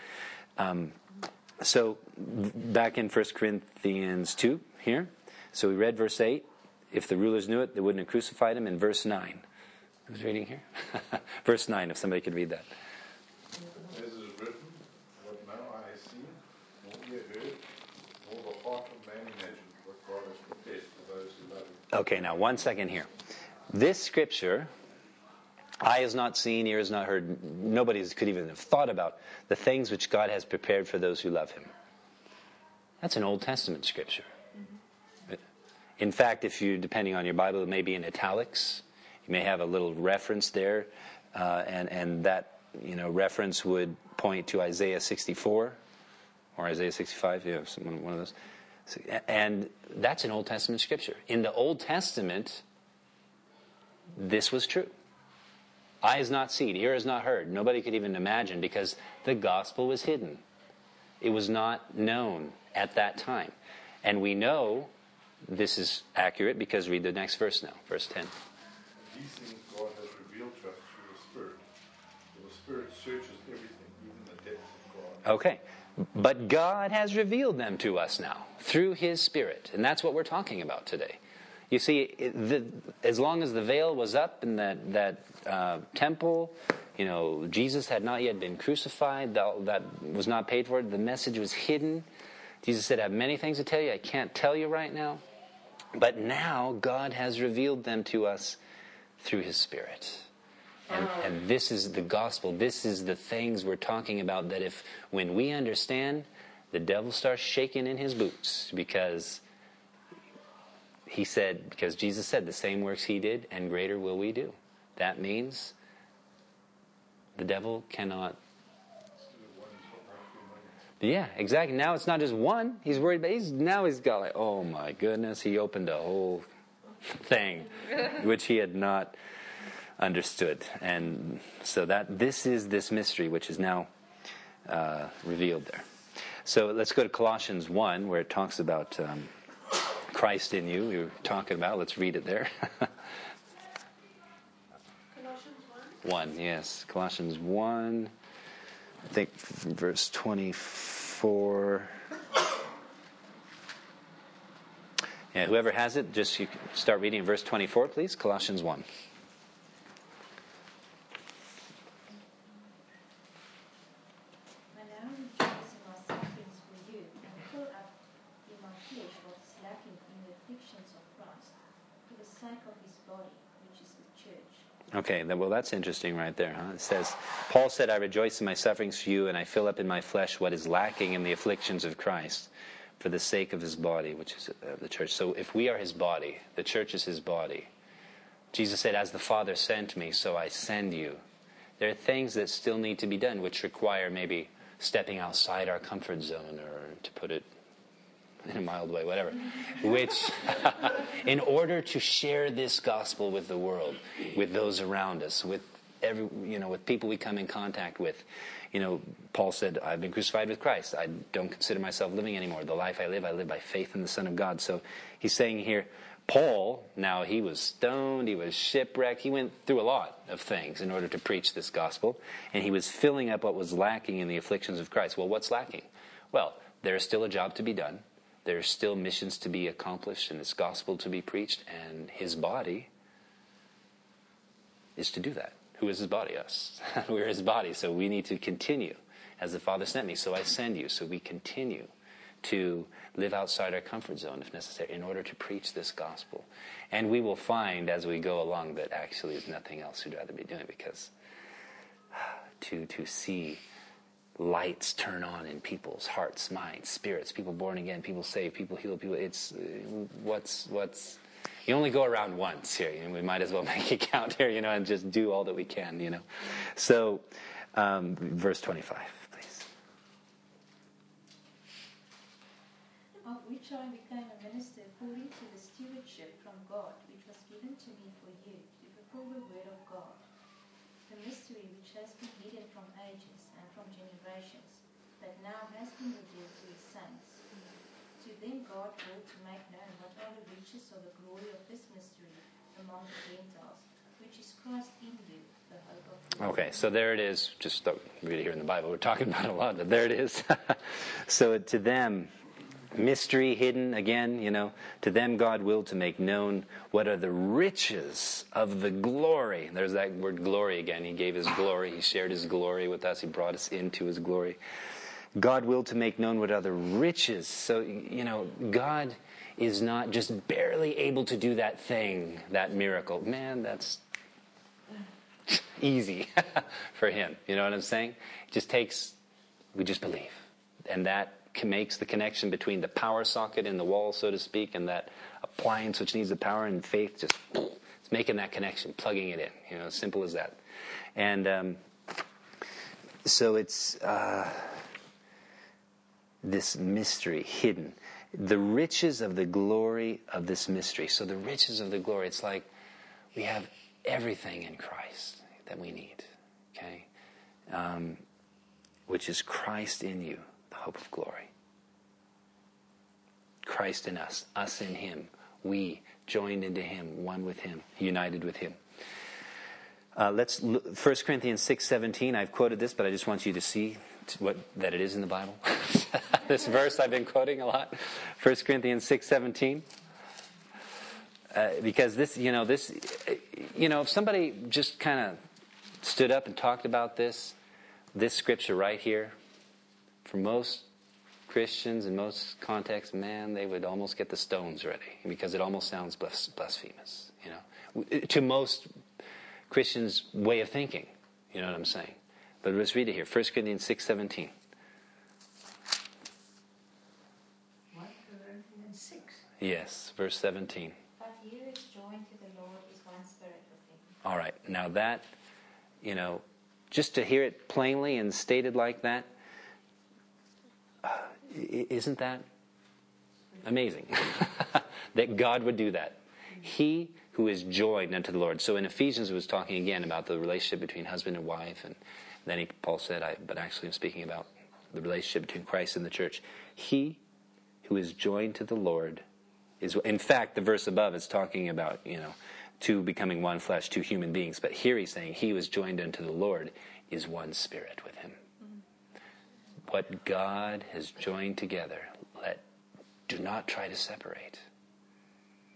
So back in 1 Corinthians 2 here. So we read verse 8. If the rulers knew it, they wouldn't have crucified him. In verse 9. Who's reading here? Verse 9, if somebody could read that. As it is written, what now I have seen, nor ear heard, nor the heart of man imagined, what God has prepared for those who love him. Okay, now 1 second here. This scripture, eye has not seen, ear has not heard, nobody could even have thought about the things which God has prepared for those who love him. That's an Old Testament scripture. In fact, if you, depending on your Bible, it may be in italics. You may have a little reference there, and that reference would point to Isaiah 64 or Isaiah 65. Yeah, one of those. And that's an Old Testament scripture. In the Old Testament, this was true. Eye has not seen, ear has not heard. Nobody could even imagine, because the gospel was hidden. It was not known at that time. And we know this is accurate because read the next verse now, verse 10. These things God has revealed to us through the Spirit. For the Spirit searches everything, even the depths of God. Okay. But God has revealed them to us now through his Spirit. And that's what we're talking about today. You see, as long as the veil was up in that temple, Jesus had not yet been crucified. That was not paid for. The message was hidden. Jesus said, I have many things to tell you. I can't tell you right now. But now God has revealed them to us through his Spirit. And this is the gospel. This is the things we're talking about, that when we understand, the devil starts shaking in his boots, because Jesus said the same works he did and greater will we do. That means the devil cannot. Yeah, exactly. Now it's not just one. He's worried about. Now he's got like, oh my goodness, he opened a whole thing, which he had not understood. And so this is this mystery which is now revealed there. So let's go to Colossians 1, where it talks about Christ in you. We were talking about. Let's read it there. Colossians 1, yes. Colossians 1. I think from verse 24. Yeah, whoever has it, just you can start reading verse 24, please. Colossians 1. I now rejoice in my sufferings for you, and fill up in my flesh what is lacking in the afflictions of Christ, for the sake of his body, which is the church. Okay, well, that's interesting right there, huh? It says, Paul said, I rejoice in my sufferings for you, and I fill up in my flesh what is lacking in the afflictions of Christ, for the sake of his body, which is the church. So if we are his body, the church is his body. Jesus said, as the Father sent me, so I send you. There are things that still need to be done, which require maybe stepping outside our comfort zone, or to put it in a mild way, whatever, which, in order to share this gospel with the world, with those around us, with with people we come in contact with. Paul said, I've been crucified with Christ. I don't consider myself living anymore. The life I live by faith in the Son of God. So he's saying here, Paul, now he was stoned, he was shipwrecked, he went through a lot of things in order to preach this gospel, and he was filling up what was lacking in the afflictions of Christ. Well, what's lacking? Well, there's still a job to be done. There's still missions to be accomplished and this gospel to be preached, and his body is to do that. Who is his body? Us. We're his body, so we need to continue. As the Father sent me, so I send you. So we continue to live outside our comfort zone, if necessary, in order to preach this gospel. And we will find as we go along that actually there's nothing else we'd rather be doing, because to see lights turn on in people's hearts, minds, spirits, people born again, people saved, people healed, people, it's you only go around once here. We might as well make it count here, and just do all that we can, So, verse 25, please. Of which I became a minister according to the stewardship from God, which was given to me for you, to fulfill the word of God, the mystery which has been hidden from ages and from generations, but now has been revealed to his saints. To them God willed to make known what are the riches of the glory of this mystery among the Gentiles, which is Christ in you, the hope of glory. Okay, so there it is. Just don't read it here in the Bible. We're talking about a lot, but there it is. So to them, mystery hidden, again, to them God willed to make known what are the riches of the glory. There's that word glory again. He gave his glory. He shared his glory with us. He brought us into his glory. God willed to make known what are the riches. So, God is not just barely able to do that thing, that miracle. Man, that's easy for him. You know what I'm saying? It just takes, we just believe. And that makes the connection between the power socket in the wall, so to speak, and that appliance which needs the power, and faith just, it's making that connection, plugging it in. As simple as that. And so it's this mystery hidden. The riches of the glory of this mystery. So the riches of the glory, it's like we have everything in Christ that we need. Okay? Which is Christ in you, the hope of glory. Christ in us, us in him. We joined into him, one with him, united with him. Let's look, 1 Corinthians 6:17. I've quoted this, but I just want you to see that it is in the Bible. This verse I've been quoting a lot. 1 Corinthians 6:17. Because this, if somebody just kind of stood up and talked about this scripture right here, for most Christians in most contexts, man, they would almost get the stones ready, because it almost sounds blasphemous, to most Christians' way of thinking. You know what I'm saying? But let's read it here. 1 Corinthians 6:17. 1 Corinthians 6. Yes, verse 17. But he who is joined to the Lord is one spirit with him. All right. Now that, just to hear it plainly and stated like that, isn't that amazing? That God would do that. He who is joined unto the Lord. So in Ephesians it was talking again about the relationship between husband and wife, and then Paul said, but actually I'm speaking about the relationship between Christ and the church. He who is joined to the Lord is, in fact, the verse above is talking about, two becoming one flesh, two human beings. But here he's saying he who is joined unto the Lord is one spirit with him. What God has joined together, do not try to separate.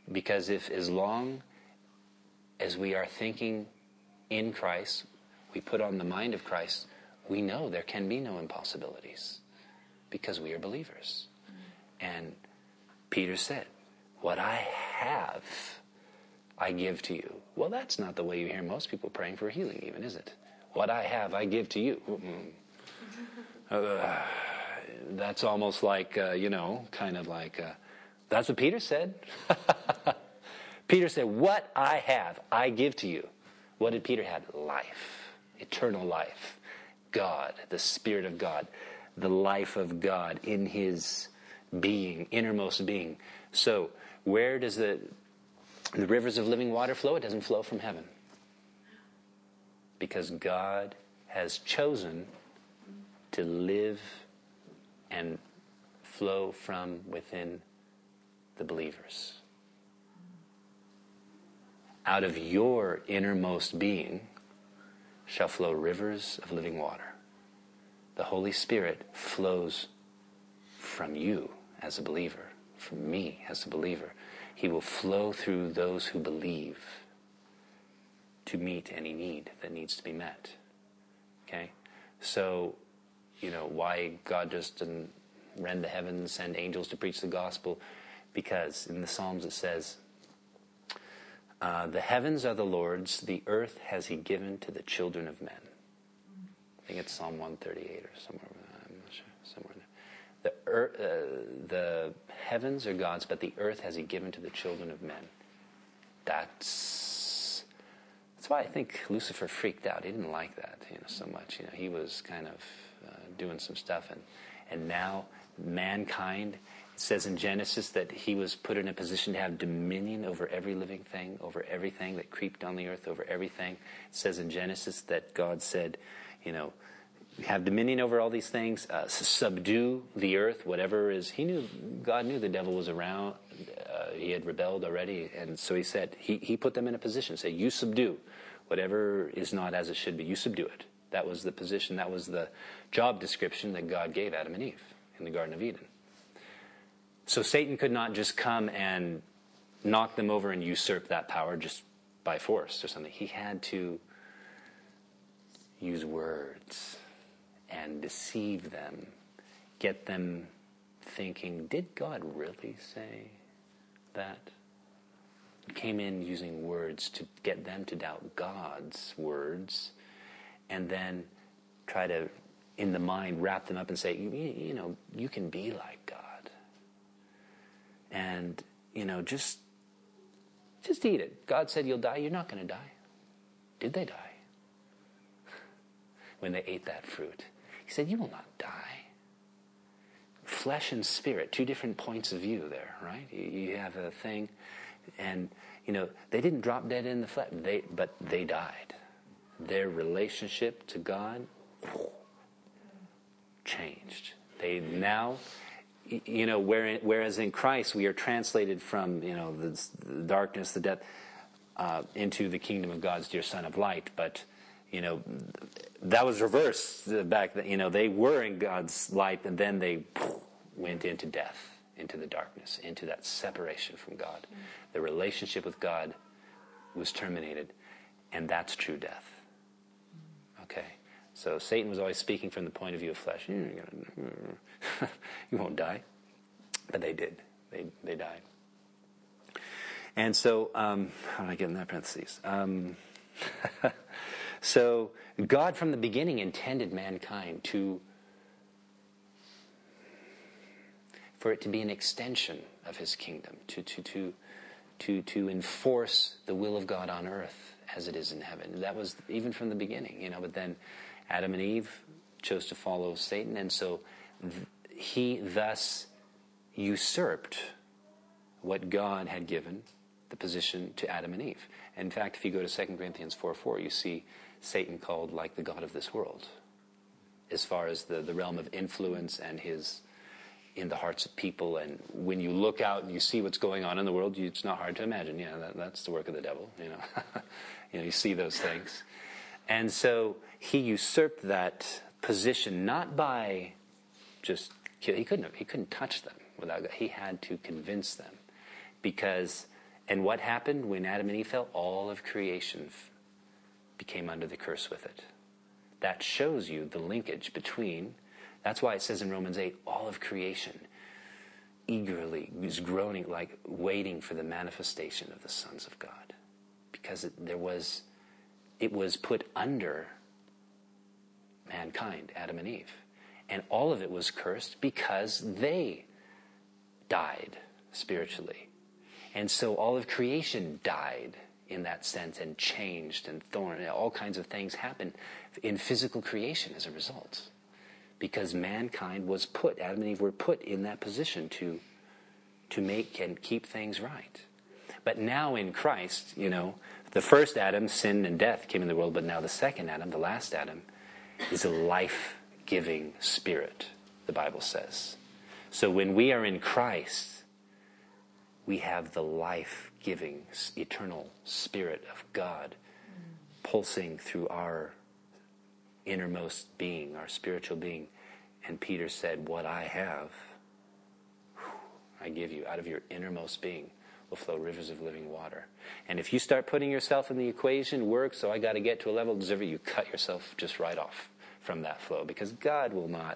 Because if as long as we are thinking in Christ, we put on the mind of Christ, we know there can be no impossibilities because we are believers. And Peter said, what I have, I give to you. Well, that's not the way you hear most people praying for healing even, is it? What I have, I give to you. That's almost like, kind of like, that's what Peter said. Peter said, what I have, I give to you. What did Peter have? Life, eternal life. God, the Spirit of God, the life of God in his being, innermost being. So, where does the rivers of living water flow? It doesn't flow from heaven. Because God has chosen to live and flow from within the believers. Out of your innermost being shall flow rivers of living water. The Holy Spirit flows from you as a believer, from me as a believer. He will flow through those who believe to meet any need that needs to be met. Okay? So, why God just didn't rend the heavens, send angels to preach the gospel? Because in the Psalms it says, the heavens are the Lord's, the earth has he given to the children of men. I think it's Psalm 138 or somewhere, I'm not sure, somewhere there. The heavens are God's, but the earth has he given to the children of men. That's why I think Lucifer freaked out. He didn't like that, so much. He was kind of doing some stuff, and now mankind. It says in Genesis that he was put in a position to have dominion over every living thing, over everything that creeped on the earth, over everything. It says in Genesis that God said, have dominion over all these things, subdue the earth, whatever is. God knew the devil was around. He had rebelled already, and so he said, he put them in a position, say, you subdue whatever is not as it should be. You subdue it. That was the position, that was the job description that God gave Adam and Eve in the Garden of Eden. So Satan could not just come and knock them over and usurp that power just by force or something. He had to use words and deceive them, get them thinking, did God really say that? He came in using words to get them to doubt God's words, and then try to, in the mind, wrap them up and say, you can be like God. And, just eat it. God said you'll die. You're not going to die. Did they die? When they ate that fruit. He said, you will not die. Flesh and spirit, two different points of view there, right? You have a thing, and, they didn't drop dead in the flesh, but they died. Their relationship to God changed. They now... whereas in Christ we are translated from, the darkness, the death, into the kingdom of God's dear Son of light. But, that was reversed back then. They were in God's light, and then they went into death, into the darkness, into that separation from God. The relationship with God was terminated, and that's true death. Okay? So Satan was always speaking from the point of view of flesh. You won't die. But they did. They died. And so, how did I get in that parentheses? So God from the beginning intended mankind for it to be an extension of his kingdom, to enforce the will of God on earth as it is in heaven. That was even from the beginning, but then Adam and Eve chose to follow Satan, and so he thus usurped what God had given the position to Adam and Eve. In fact, if you go to 2 Corinthians 4:4, you see Satan called like the god of this world, as far as the realm of influence and his in the hearts of people. And when you look out and you see what's going on in the world, it's not hard to imagine. That's the work of the devil. You see those things. And so he usurped that position, not by just he couldn't touch them without. He had to convince them, because And what happened when Adam and Eve fell? All of creation became under the curse with it. That shows you the linkage between, that's why it says in Romans 8, all of creation eagerly is groaning, like waiting for the manifestation of the sons of God. Because it was put under mankind, Adam and Eve. And all of it was cursed because they died spiritually. And so all of creation died in that sense and changed and thorn. All kinds of things happened in physical creation as a result. Because mankind was put, Adam and Eve were put in that position to make and keep things right. But now in Christ, the first Adam, sin and death came in the world, but now the second Adam, the last Adam, is a life-giving spirit, the Bible says. So when we are in Christ, we have the life-giving, eternal Spirit of God pulsing through our innermost being, our spiritual being. And Peter said, what I have, I give you. Out of your innermost being will flow rivers of living water. And if you start putting yourself in the equation, work, so I got to get to a level of deserve it, you cut yourself just right off from that flow. Because God will not,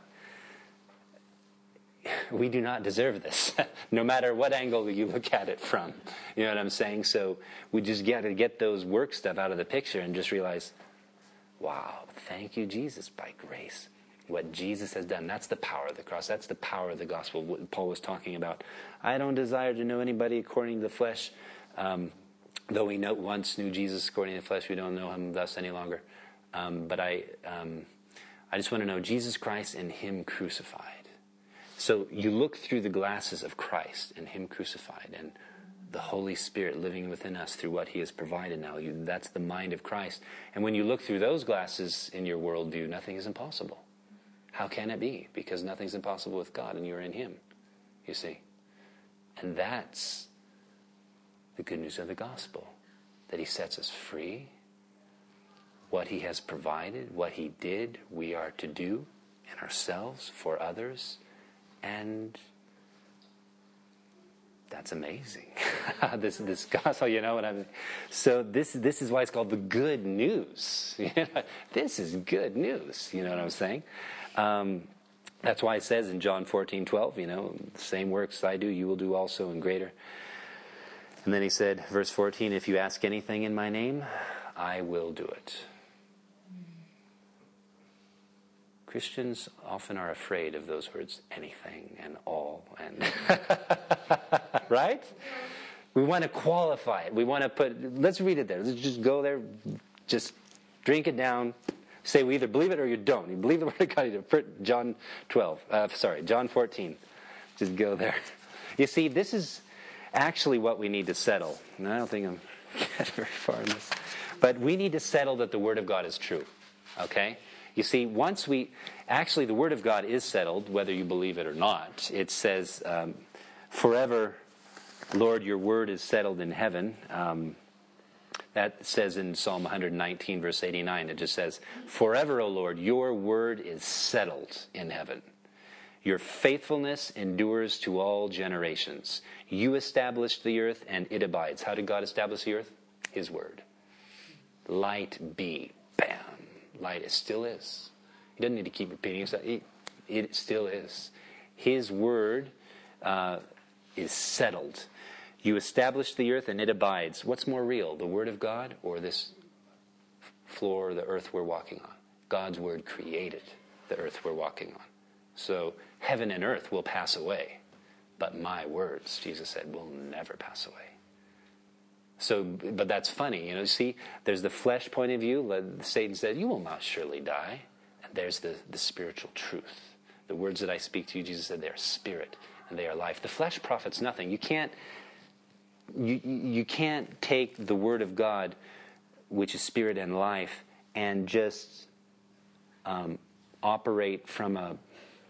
we do not deserve this, no matter what angle you look at it from. You know what I'm saying? So we just got to get those work stuff out of the picture and just realize, wow, thank you, Jesus, by grace. What Jesus has done, that's the power of the cross. That's the power of the gospel, what Paul was talking about. I don't desire to know anybody according to the flesh. Though we once knew Jesus according to the flesh, we don't know him thus any longer. But I just want to know Jesus Christ and him crucified. So you look through the glasses of Christ and him crucified and the Holy Spirit living within us through what he has provided now. That's the mind of Christ. And when you look through those glasses in your worldview, nothing is impossible. How can it be? Because nothing's impossible with God and you're in him, you see. And that's the good news of the gospel, that he sets us free. What he has provided, what he did, we are to do in ourselves, for others. And that's amazing. this gospel, you know what I mean? So this is why it's called the good news. This is good news, you know what I'm saying? That's why it says in John 14:12, the same works I do, you will do also and greater. And then he said, verse 14, if you ask anything in my name, I will do it. Christians often are afraid of those words, anything and all, and right? We want to qualify it. We want to let's read it there. Let's just go there, just drink it down. Say we either believe it or you don't. You believe the word of God, John 14. Just go there. You see, this is actually what we need to settle. And I don't think I'm getting very far in this. But we need to settle that the word of God is true. Okay? You see, the word of God is settled, whether you believe it or not. It says, forever, Lord, your word is settled in heaven. That says in Psalm 119, verse 89, it just says, forever, O Lord, your word is settled in heaven. Your faithfulness endures to all generations. You established the earth and it abides. How did God establish the earth? His word. Light be. Bam. Light, it still is. He doesn't need to keep repeating himself. It still is. His word is settled. You established the earth and it abides. What's more real, the word of God or this floor, the earth we're walking on? God's word created the earth we're walking on. So heaven and earth will pass away, but my words, Jesus said, will never pass away. So, but that's funny, see, there's the flesh point of view. Satan said, you will not surely die. And there's the spiritual truth. The words that I speak to you, Jesus said, they are spirit and they are life. The flesh profits nothing. You can't take the word of God, which is spirit and life, and just operate from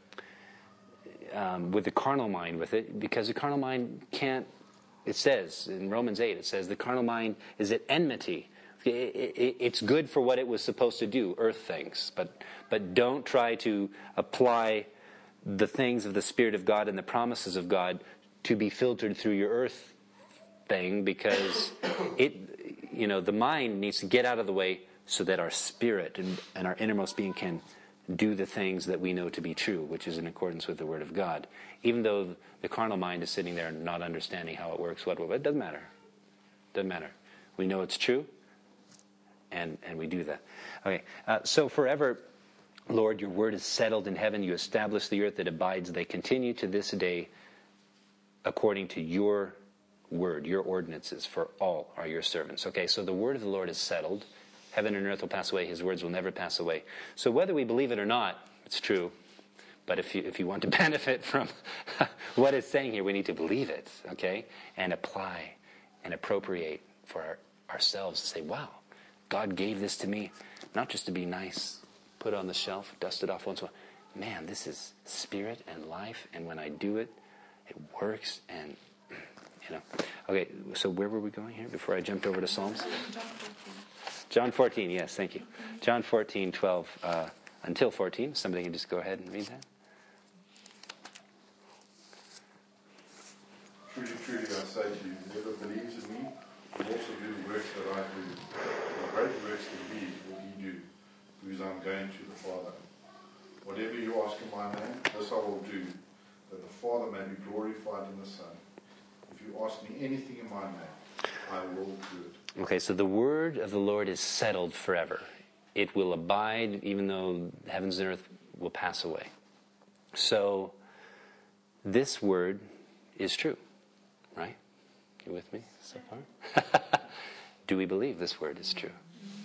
with the carnal mind with it, because the carnal mind can't. It says in Romans 8, it says the carnal mind is at enmity. It's good for what it was supposed to do, earth things, but don't try to apply the things of the Spirit of God and the promises of God to be filtered through your earth thing because the mind needs to get out of the way so that our spirit and our innermost being can do the things that we know to be true, which is in accordance with the Word of God. Even though the carnal mind is sitting there not understanding how it works, it doesn't matter. Doesn't matter. We know it's true, and we do that. Okay, so forever, Lord, your word is settled in heaven. You establish the earth that abides. They continue to this day according to your word, your ordinances for all are your servants. Okay, so the word of the Lord is settled. Heaven and earth will pass away. His words will never pass away. So whether we believe it or not, it's true. But if you want to benefit from what it's saying here, we need to believe it, okay? And apply and appropriate for ourselves to say, wow, God gave this to me, not just to be nice, put it on the shelf, dust it off once in a while. Man, this is spirit and life, and when I do it, it works, and, Okay, so where were we going here before I jumped over to Psalms? John 14, yes, thank you. John 14, 12, until 14. Somebody can just go ahead and read that. Truly, truly, I say to you, whoever believes in me will also do the works that I do. The great works than these will he do, because I'm going to the Father. Whatever you ask in my name, this I will do, that the Father may be glorified in the Son. If you ask me anything in my name, I will do it. Okay, so the word of the Lord is settled forever. It will abide even though heavens and earth will pass away. So this word is true, right? You with me so far? Do we believe this word is true?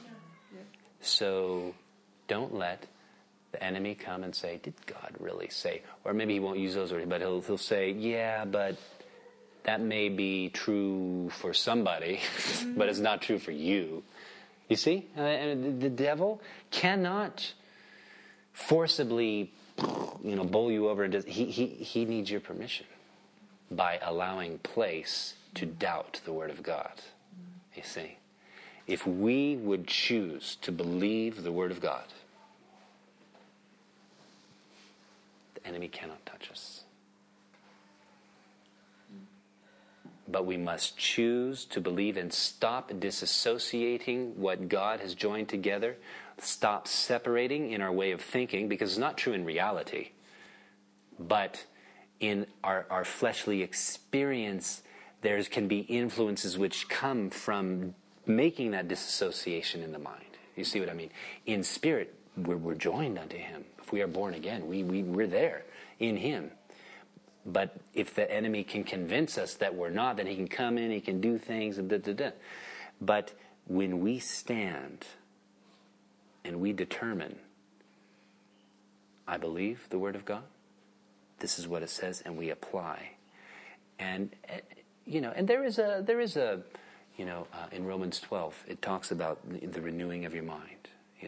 So don't let the enemy come and say, did God really say? Or maybe he won't use those words, but he'll say, yeah, but that may be true for somebody, but it's not true for you. You see? The devil cannot forcibly, bowl you over. He needs your permission by allowing place to doubt the Word of God. You see? If we would choose to believe the Word of God, the enemy cannot touch us. But we must choose to believe and stop disassociating what God has joined together. Stop separating in our way of thinking, because it's not true in reality. But in our fleshly experience, there can be influences which come from making that disassociation in the mind. You see what I mean? In spirit, we're joined unto Him. If we are born again, we're there in Him. But if the enemy can convince us that we're not, then he can come in, he can do things, and But when we stand and we determine, I believe the Word of God, this is what it says, and we apply. And and there is a in Romans 12, it talks about the renewing of your mind.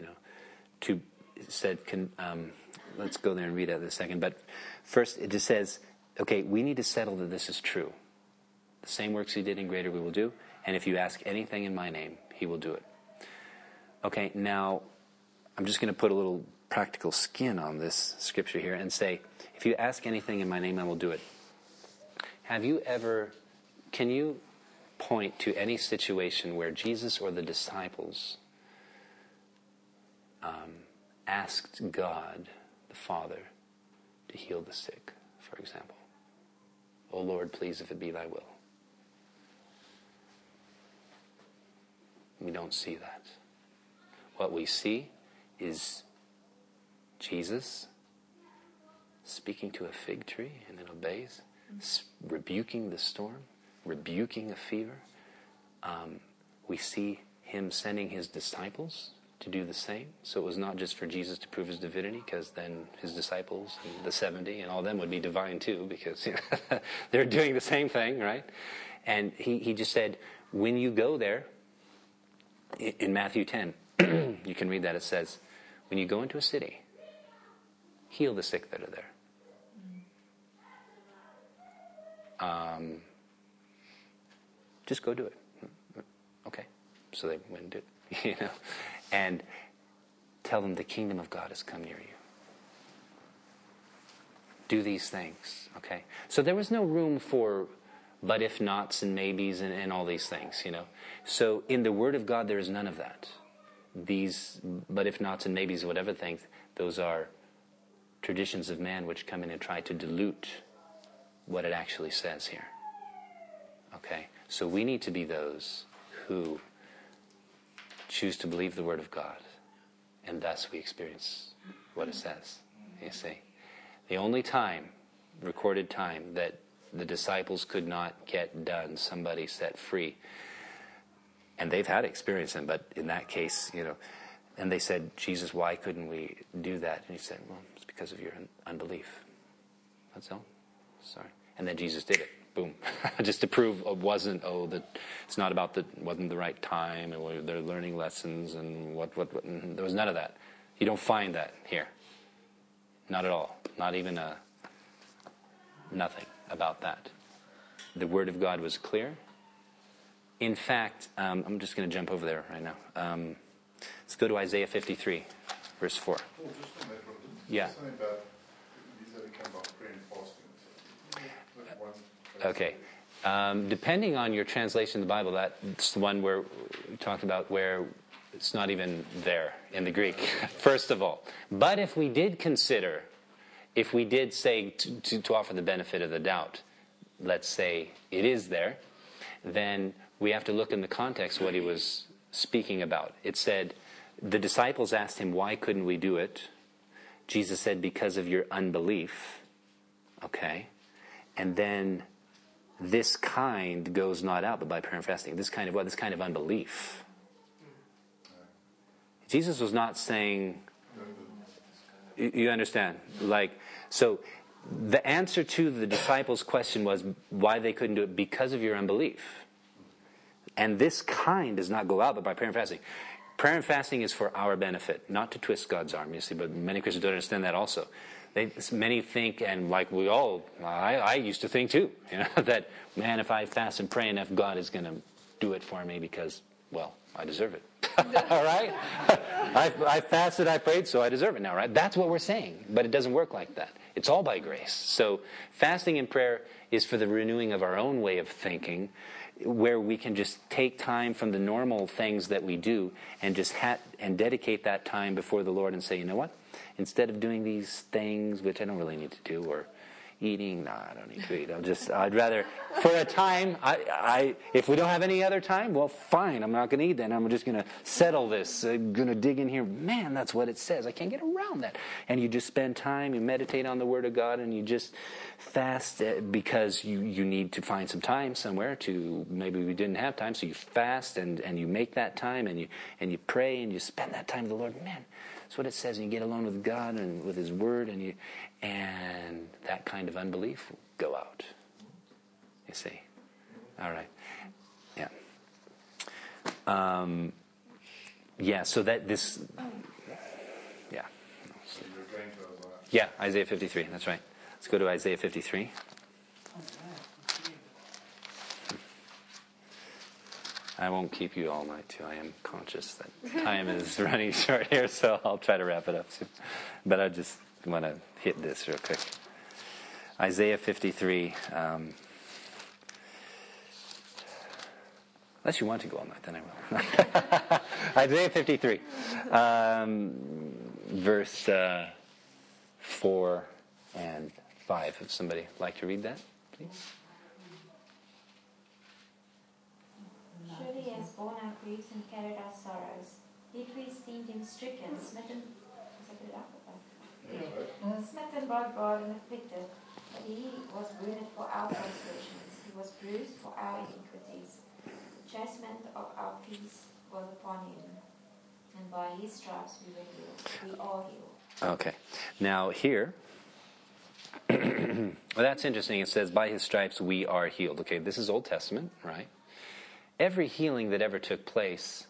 Let's go there and read it in a second. But first, it just says, okay, we need to settle that this is true. The same works He did and greater we will do. And if you ask anything in my name, He will do it. Okay, now, I'm just going to put a little practical skin on this scripture here and say, if you ask anything in my name, I will do it. Can you point to any situation where Jesus or the disciples asked God, the Father, to heal the sick, for example? Oh Lord, please, if it be thy will. We don't see that. What we see is Jesus speaking to a fig tree, and it obeys, rebuking the storm, rebuking a fever. We see Him sending His disciples to do the same. So it was not just for Jesus to prove His divinity, because then His disciples, and the 70, and all of them would be divine too, because they're doing the same thing, right? And he just said, when you go there, in Matthew 10, you can read that, it says, when you go into a city, heal the sick that are there. Just go do it. Okay. So they went and did it, and tell them the kingdom of God has come near you. Do these things, okay? So there was no room for but if nots and maybes and all these things, you know. So in the Word of God, there is none of that. These but if nots and maybes, whatever things, those are traditions of man which come in and try to dilute what it actually says here. Okay? So we need to be those who choose to believe the Word of God, and thus we experience what it says. You see? The only time, recorded time, that the disciples could not get done, somebody set free, and they've had experience in, but in that case, you know, and they said, Jesus, why couldn't we do that? And he said, well, it's because of your unbelief. That's all. Sorry. And then Jesus did it. Boom. Just to prove it wasn't, it's not about wasn't the right time, and they're learning lessons, and what. There was none of that. You don't find that here. Not at all. Not even nothing about that. The Word of God was clear. In fact, I'm just going to jump over there right now. Let's go to Isaiah 53, verse 4. Oh, just on that one. Yeah. Something about these that come about prayer and fasting. That's one. Okay. Depending on your translation of the Bible, that's the one where we talked about where it's not even there in the Greek, first of all. But if we did say to offer the benefit of the doubt, let's say it is there, then we have to look in the context what he was speaking about. It said, the disciples asked him, why couldn't we do it? Jesus said, because of your unbelief. Okay. And then this kind goes not out, but by prayer and fasting. This kind of what? This kind of unbelief. Jesus was not saying, you understand? So the answer to the disciples' question was why they couldn't do it, because of your unbelief. And this kind does not go out, but by prayer and fasting. Prayer and fasting is for our benefit, not to twist God's arm, you see, but many Christians don't understand that also. Many think, and like we all, I used to think too, you know, that, man, if I fast and pray enough, God is going to do it for me because, well, I deserve it. All right? I fasted, I prayed, so I deserve it now, right? That's what we're saying, but it doesn't work like that. It's all by grace. So fasting and prayer is for the renewing of our own way of thinking, where we can just take time from the normal things that we do and just and dedicate that time before the Lord and say, you know what? Instead of doing these things, which I don't really need to do, or eating, I don't need to eat. I'd rather, for a time, if we don't have any other time, well, fine, I'm not going to eat then. I'm just going to settle this. I'm going to dig in here. Man, that's what it says. I can't get around that. And you just spend time, you meditate on the Word of God, and you just fast because you need to find some time somewhere to, maybe we didn't have time, so you fast and you make that time and you pray and you spend that time with the Lord. Man, that's what it says. And you get alone with God and with His Word, and that kind of unbelief will go out. You see? All right. Yeah. Yeah, so that this... Yeah. Yeah, Isaiah 53. That's right. Let's go to Isaiah 53. I won't keep you all night, too. I am conscious that time is running short here, so I'll try to wrap it up soon. But I just want to hit this real quick. Isaiah 53. Unless you want to go all night, then I will. Isaiah 53. Verse 4 and 5. Would somebody like to read that, please? Surely he has borne our griefs and carried our sorrows. Yet we esteemed him stricken, smitten by God and afflicted. But he was wounded for our transgressions, he was bruised for our iniquities. The chastisement of our peace was upon him, and by his stripes we were healed. We are healed. Okay. Now here, well, that's interesting. It says, by his stripes we are healed. Okay, this is Old Testament, right? Every healing that ever took place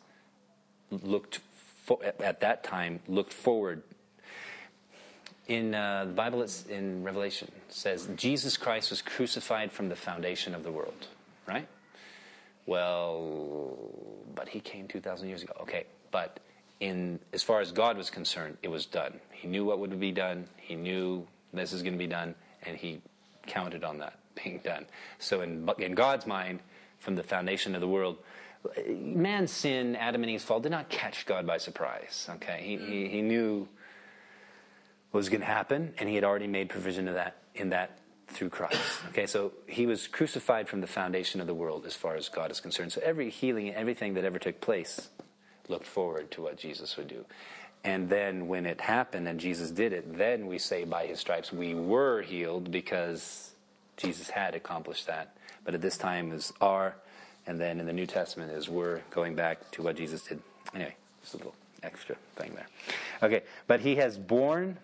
at that time looked forward. In the Bible, it's in Revelation, it says Jesus Christ was crucified from the foundation of the world, right? Well, but he came 2,000 years ago. Okay, but as far as God was concerned, it was done. He knew what would be done. He knew this is going to be done, and he counted on that. being done. So in God's mind, from the foundation of the world, man's sin, Adam and Eve's fall, did not catch God by surprise. Okay, he knew what was going to happen, and he had already made provision of that in that through Christ. Okay, so he was crucified from the foundation of the world as far as God is concerned. So every healing, everything that ever took place looked forward to what Jesus would do. And then when it happened and Jesus did it, then we say by his stripes we were healed because Jesus had accomplished that. But at this time is are, and then in the New Testament is were, going back to what Jesus did. Anyway, just a little extra thing there. Okay, but he has borne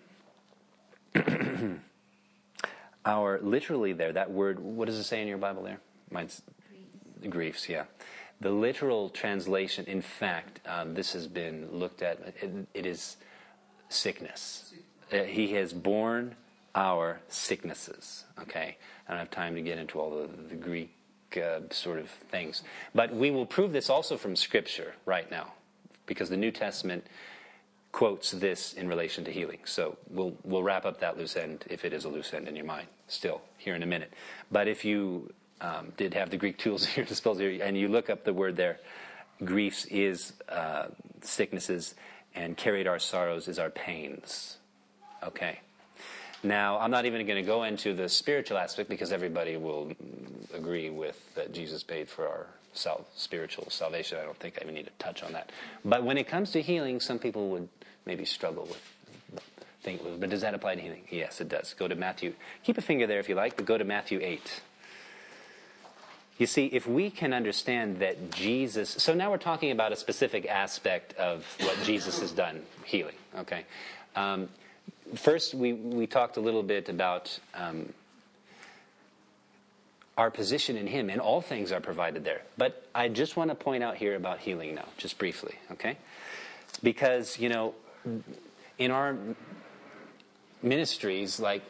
our, literally there, that word, what does it say in your Bible there? Mine's griefs, yeah. The literal translation, in fact, this has been looked at, it is sickness. He has borne our sicknesses, okay? I don't have time to get into all the Greek sort of things. But we will prove this also from Scripture right now, because the New Testament quotes this in relation to healing. So we'll wrap up that loose end, if it is a loose end in your mind, still, here in a minute. But if you did have the Greek tools at your disposal, and you look up the word there, griefs is sicknesses, and carried our sorrows is our pains. Okay. Now, I'm not even going to go into the spiritual aspect because everybody will agree with that Jesus paid for our spiritual salvation. I don't think I even need to touch on that. But when it comes to healing, some people would maybe struggle with but does that apply to healing? Yes, it does. Go to Matthew. Keep a finger there if you like, but go to Matthew 8. You see, if we can understand that Jesus... So now we're talking about a specific aspect of what Jesus has done, healing, okay? First, we talked a little bit about our position in him, and all things are provided there. But I just want to point out here about healing now, just briefly, okay? Because, you know, in our ministries, like...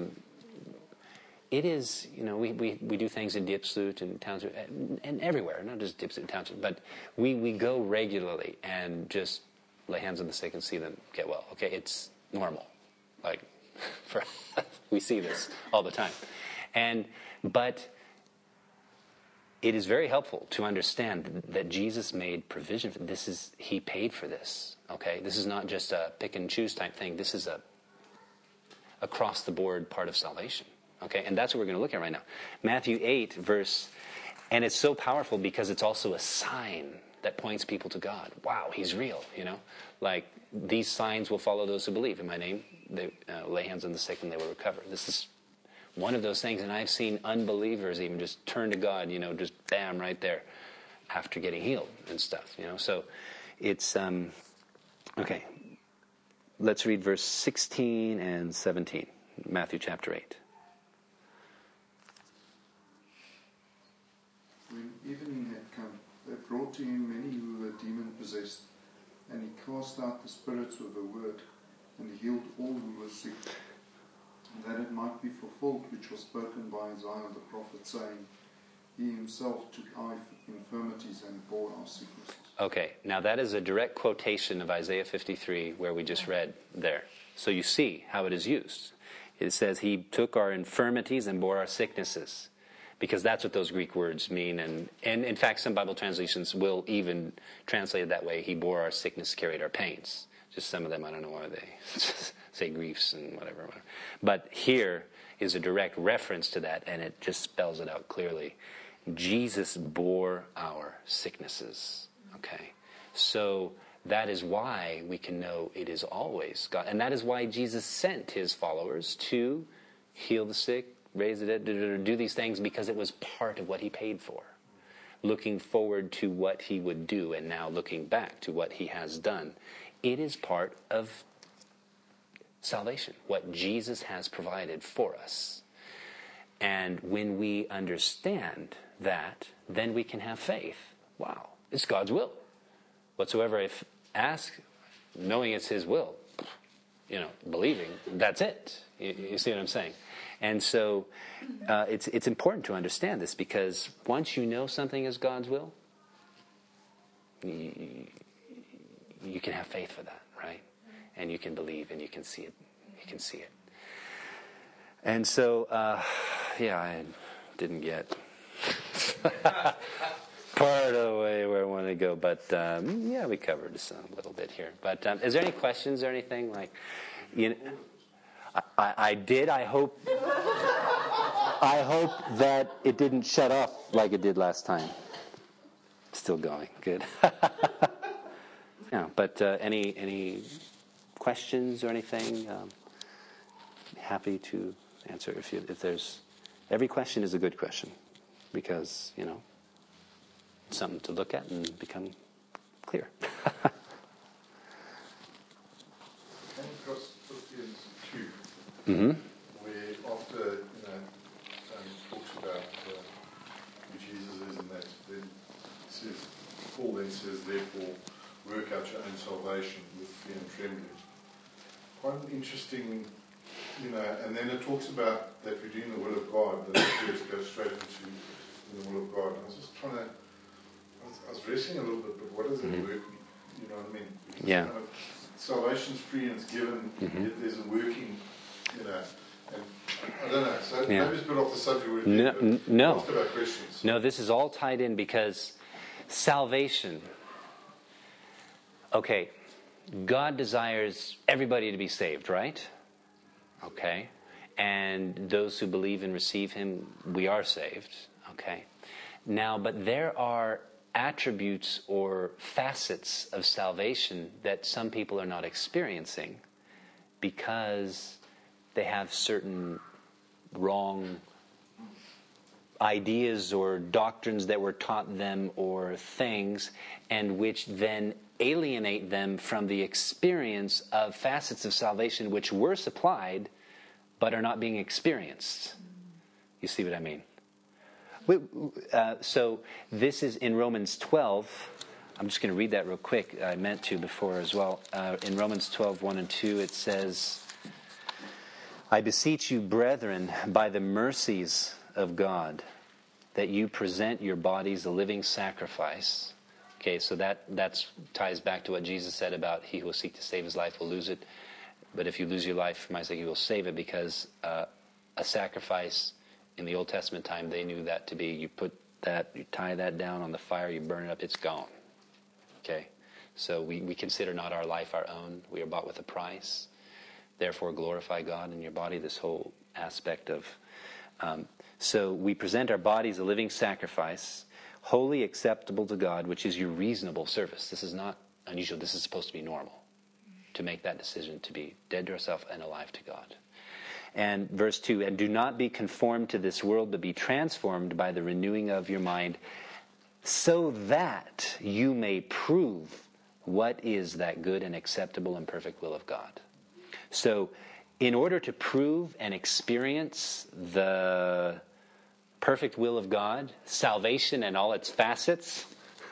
it is, you know, we do things in Diepsloot and Townsend and everywhere, not just Diepsloot and Townsend, but we go regularly and just lay hands on the sick and see them get well. Okay, it's normal. Like, we see this all the time. But it is very helpful to understand that Jesus made provision for this. He paid for this, okay? This is not just a pick and choose type thing. This is a across the board part of salvation. Okay, and that's what we're going to look at right now. Matthew 8, and it's so powerful because it's also a sign that points people to God. Wow, he's real, you know. Like, these signs will follow those who believe. In my name, they lay hands on the sick and they will recover. This is one of those things, and I've seen unbelievers even just turn to God, you know, just bam, right there, after getting healed and stuff, you know. So it's, okay. Let's read verse 16 and 17, Matthew chapter 8. When evening had come, they brought to him many who were demon-possessed, and he cast out the spirits with a word, and healed all who were sick, and that it might be fulfilled which was spoken by Isaiah the prophet, saying, He himself took our infirmities and bore our sicknesses. Okay, now that is a direct quotation of Isaiah 53, where we just read there. So you see how it is used. It says, He took our infirmities and bore our sicknesses. Because that's what those Greek words mean. And in fact, some Bible translations will even translate it that way. He bore our sickness, carried our pains. Just some of them, I don't know why they say griefs and whatever. But here is a direct reference to that, and it just spells it out clearly. Jesus bore our sicknesses. Okay? So that is why we can know it is always God. And that is why Jesus sent his followers to heal the sick, raise the dead, do these things, because it was part of what he paid for. Looking forward to what he would do, and now looking back to what he has done. It is part of salvation, what Jesus has provided for us. And when we understand that, then we can have faith. Wow, it's God's will. Whatsoever I ask, knowing it's his will, you know, believing, that's it. You see what I'm saying? And so it's important to understand this, because once you know something is God's will, you can have faith for that, right? And you can believe, and you can see it. You can see it. And so, didn't get part of the way where I want to go. But yeah, we covered a little bit here. But is there any questions or anything? Like, you know, I did. I hope that it didn't shut off like it did last time. Still going. Good. Yeah. But any questions or anything? Happy to answer if there's. Every question is a good question, because it's something to look at and become clear. Came across Philippians 2, where after talks about who Jesus is, and that then says, Paul then says, therefore work out your own salvation with fear and trembling. Quite an interesting, and then it talks about that we're doing the will of God, that the go straight into the will of God. I was just trying to, I was wrestling a little bit, but what does it work? You know what I mean? Because Yeah. kind of, salvation's free and it's given, yet there's a working, and I don't know. So maybe it's a bit off the subject. No. Asked about questions. No, this is all tied in because salvation. Okay, God desires everybody to be saved, right? Okay. And those who believe and receive Him, we are saved. Okay. Now, but there are attributes or facets of salvation that some people are not experiencing because they have certain wrong ideas or doctrines that were taught them or things, and which then alienate them from the experience of facets of salvation which were supplied but are not being experienced. You see what I mean? So this is in Romans 12. I'm just going to read that real quick. I meant to before as well. In Romans 12, 1 and 2, it says, I beseech you, brethren, by the mercies of God, that you present your bodies a living sacrifice. Okay, so that ties back to what Jesus said about he who will seek to save his life will lose it. But if you lose your life for my sake, you will save it, because a sacrifice in the Old Testament time, they knew that to be, you tie that down on the fire, you burn it up, it's gone. Okay, so we consider not our life our own. We are bought with a price. Therefore, glorify God in your body. This whole aspect of so we present our bodies a living sacrifice, wholly acceptable to God, which is your reasonable service. This is not unusual. This is supposed to be normal, to make that decision to be dead to ourselves and alive to God. And verse 2, and do not be conformed to this world, but be transformed by the renewing of your mind, so that you may prove what is that good and acceptable and perfect will of God. So, in order to prove and experience the perfect will of God, salvation and all its facets,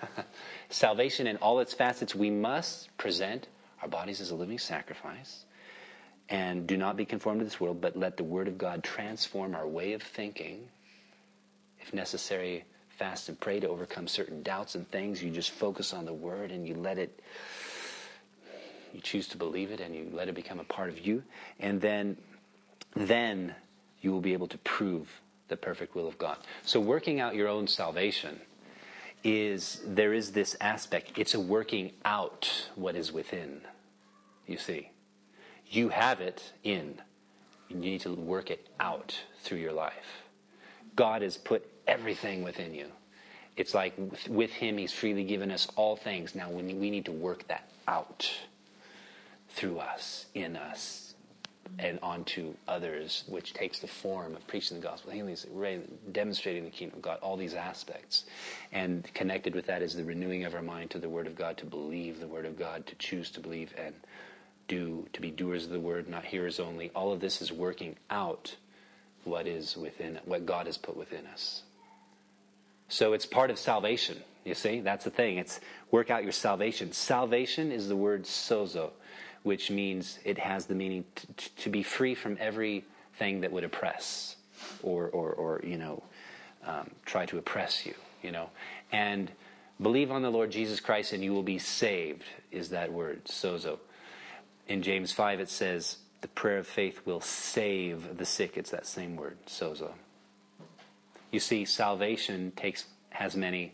we must present our bodies as a living sacrifice, and do not be conformed to this world, but let the Word of God transform our way of thinking. If necessary, fast and pray to overcome certain doubts and things. You just focus on the Word and you let it, you choose to believe it and you let it become a part of you. And then you will be able to prove the perfect will of God. So working out your own salvation there is this aspect. It's a working out what is within, you see. You have it in. You need to work it out through your life. God has put everything within you. It's like with Him, He's freely given us all things. Now we need to work that out through us, in us, and onto others, which takes the form of preaching the gospel, healing, demonstrating the kingdom of God, all these aspects. And connected with that is the renewing of our mind to the Word of God, to believe the Word of God, to choose to believe and to be doers of the word, not hearers only. All of this is working out what is within, what God has put within us. So it's part of salvation, you see? That's the thing. It's work out your salvation. Salvation is the word sozo, which means it has the meaning to be free from everything that would oppress or try to oppress you, And believe on the Lord Jesus Christ and you will be saved is that word, sozo. In James 5 it says, the prayer of faith will save the sick. It's that same word, sozo. You see, salvation has many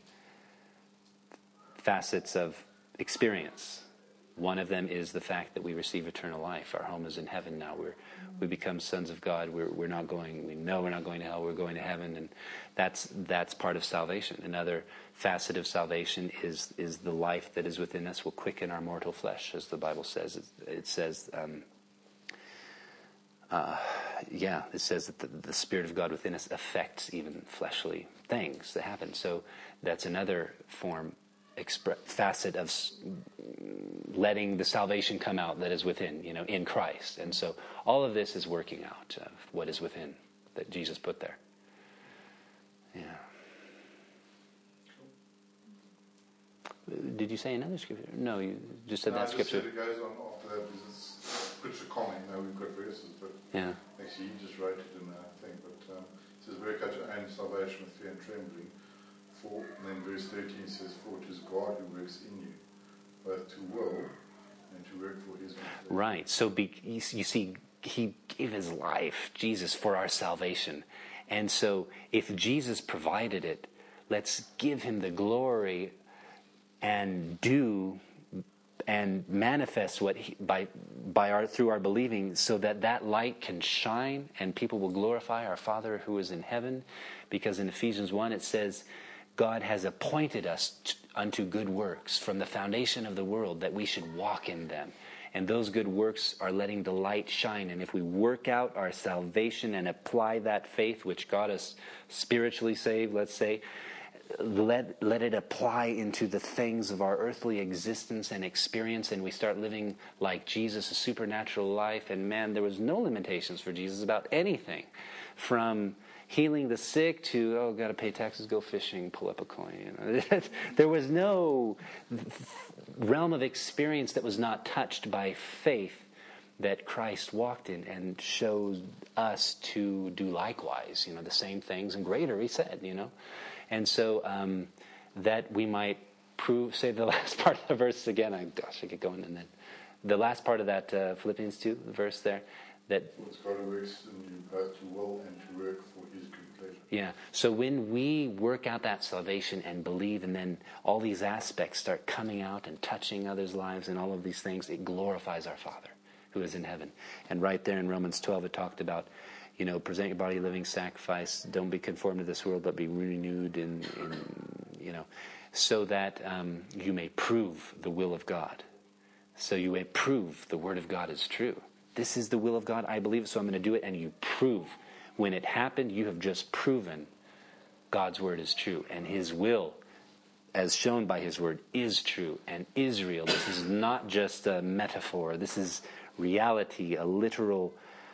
facets of experience. One of them is the fact that we receive eternal life. Our home is in heaven now. We become sons of God. We know we're not going to hell. We're going to heaven, and that's part of salvation. Another facet of salvation is the life that is within us will quicken our mortal flesh, as the Bible says. It says, it says that the Spirit of God within us affects even fleshly things that happen. So that's another facet of letting the salvation come out that is within, in Christ. And so all of this is working out of what is within that Jesus put there. Yeah. Did you say another scripture? No, you just said that scripture. I just said it goes on after that because it's scripture comment. We've got verses, but actually he just wrote it in that thing. But it says, "Work out your own salvation with fear and trembling." And then verse 13 says, "For it is God who works in you, both to will and to work for his good." Right. So you see, he gave his life, Jesus, for our salvation. And so if Jesus provided it, let's give him the glory and do and manifest what through our believing, so that light can shine and people will glorify our Father who is in heaven. Because in Ephesians 1 it says, God has appointed us unto good works from the foundation of the world, that we should walk in them. And those good works are letting the light shine. And if we work out our salvation and apply that faith which got us spiritually saved, let's say, let it apply into the things of our earthly existence and experience, and we start living like Jesus, a supernatural life. And man, there was no limitations for Jesus about anything, from healing the sick to, got to pay taxes, go fishing, pull up a coin. There was no realm of experience that was not touched by faith that Christ walked in, and showed us to do likewise, the same things and greater, he said, And so that we might prove, say the last part of the verse again. I get going. And then the last part of that Philippians 2, the verse there, that God works in you both to will and to work for his good pleasure. Yeah. So when we work out that salvation and believe, and then all these aspects start coming out and touching others' lives and all of these things, it glorifies our Father who is in heaven. And right there in Romans 12 it talked about, present your body a living sacrifice, don't be conformed to this world, but be renewed in so that you may prove the will of God. So you may prove the word of God is true. This is the will of God, I believe it, so I'm going to do it. And you prove. When it happened, you have just proven God's word is true. And his will, as shown by his word, is true and is real. This is not just a metaphor. This is reality, a literal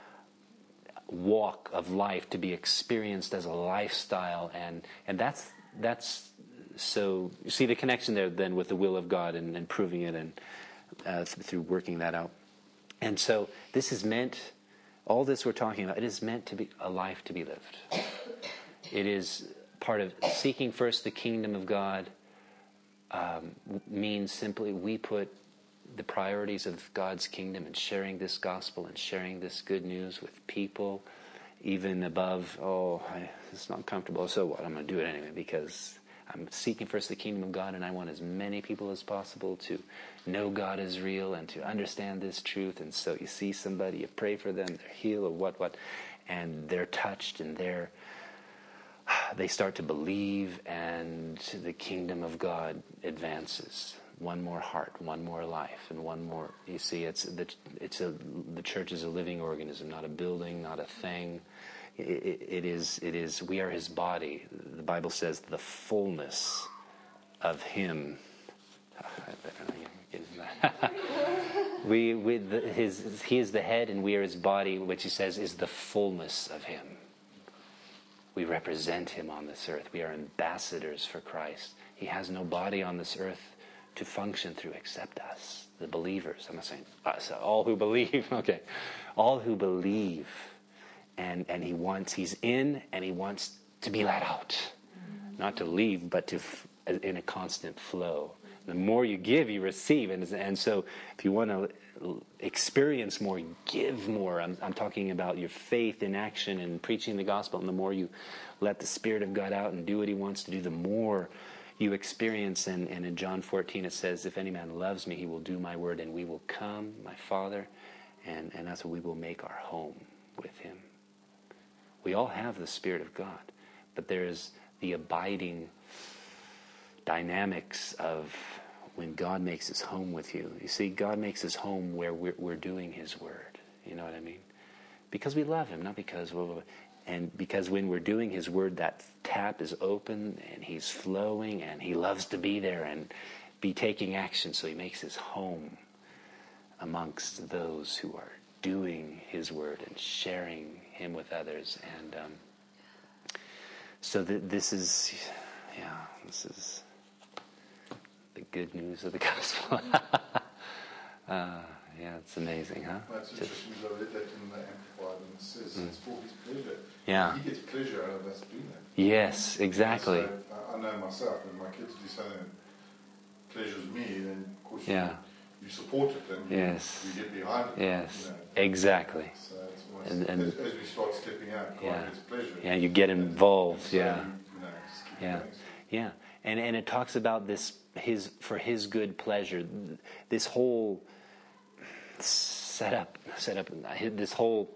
walk of life to be experienced as a lifestyle. And that's so you see the connection there then with the will of God and proving it and through working that out. And so this is meant, all this we're talking about, it is meant to be a life to be lived. It is part of seeking first the kingdom of God. Means simply we put the priorities of God's kingdom and sharing this gospel and sharing this good news with people, even above, it's not comfortable, so what? I'm going to do it anyway because I'm seeking first the kingdom of God, and I want as many people as possible to know God is real and to understand this truth. And so you see somebody, you pray for them, they're healed or what, and they're touched and they start to believe, and the kingdom of God advances. One more heart, one more life, and one more. You see, the church is a living organism, not a building, not a thing. It is. We are his body. The Bible says the fullness of him. He is the head, and we are his body, which he says is the fullness of him. We represent him on this earth. We are ambassadors for Christ. He has no body on this earth to function through except us, the believers. I'm not saying us, all who believe. Okay, all who believe. And he's in, and he wants to be let out. Not to leave, but in a constant flow. The more you give, you receive. And so if you want to experience more, give more. I'm talking about your faith in action and preaching the gospel. And the more you let the Spirit of God out and do what He wants to do, the more you experience. And in John 14 it says, if any man loves me, he will do my word, and we will come, my Father, and that's what we will make our home with Him. We all have the Spirit of God, but there's the abiding dynamics of when God makes His home with you. You see, God makes His home where we're doing His word. You know what I mean? Because we love Him, not because... And because when we're doing His word, that tap is open and He's flowing and He loves to be there and be taking action. So He makes His home amongst those who are doing His word and sharing Him with others. And so this is the good news of the gospel. Yeah, it's amazing, huh? Well, it's interesting because I read that in the Amplified, and it says it's for His pleasure. Yeah. He gets pleasure out of us doing that. Yes, exactly. So, I know myself, when my kids do something that pleasures me, then of course you support it and you get behind it. Yes, you know. Exactly. So it's almost, as we start stepping out, God gets pleasure. Yeah, you get involved. So yeah. Just keep going. Yeah. And it talks about this, for His good pleasure, this whole set up this whole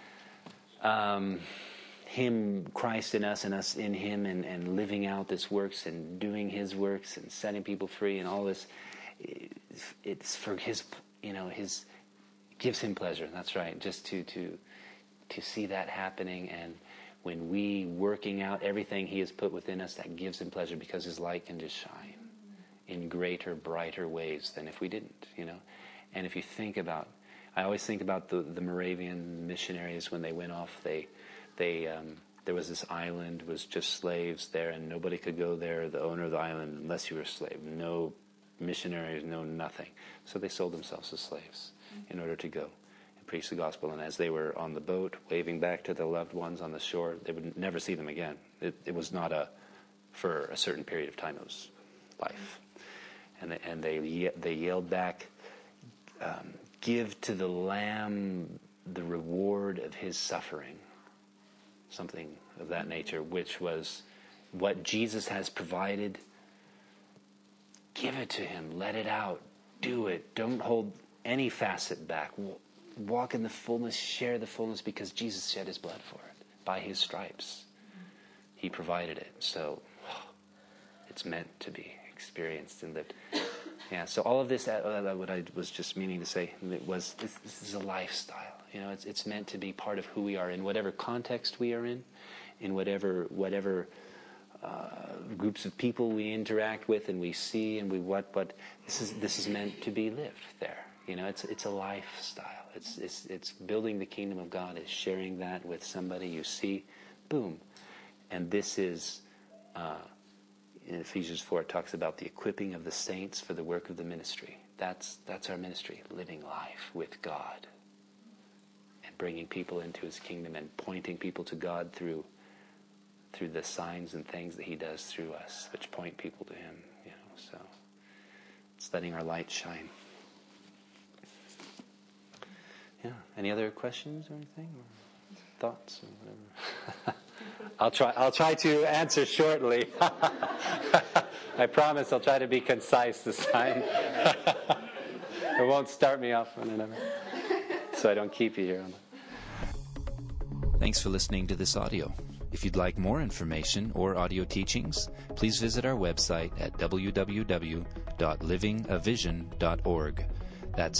Him, Christ in us and us in Him, and living out this works and doing His works and setting people free and all this. It's for His, His gives Him pleasure. That's right. Just to see that happening, and when we working out everything He has put within us, that gives Him pleasure, because His light can just shine in greater, brighter ways than if we didn't. And if you think about, I always think about the Moravian missionaries when they went off. There was this island, was just slaves there, and nobody could go there, the owner of the island, unless you were a slave. No missionaries, no nothing. So they sold themselves as slaves in order to go and preach the gospel. And as they were on the boat, waving back to their loved ones on the shore, they would never see them again. It was not for a certain period of time. It was life. And they yelled back, give to the Lamb the reward of His suffering. Something of that nature, which was what Jesus has provided. Give it to Him. Let it out. Do it. Don't hold any facet back. Walk in the fullness. Share the fullness, because Jesus shed His blood for it. By His stripes, He provided it. So it's meant to be experienced and lived. Yeah, so all of this, what I was just meaning to say, was this is a lifestyle. It's meant to be part of who we are in whatever context we are in whatever groups of people we interact with and we see and but this is meant to be lived there. It's a lifestyle. It's building the kingdom of God. It's sharing that with somebody you see, boom, and this is. In Ephesians 4, it talks about the equipping of the saints for the work of the ministry. That's our ministry, living life with God and bringing people into His kingdom and pointing people to God through the signs and things that He does through us, which point people to Him. So it's letting our light shine. Yeah. Any other questions or anything, or thoughts or whatever? I'll try to answer shortly. I promise I'll try to be concise this time. It won't start me off on another, so I don't keep you here. Thanks for listening to this audio. If you'd like more information or audio teachings, please visit our website at www.livingavision.org. That's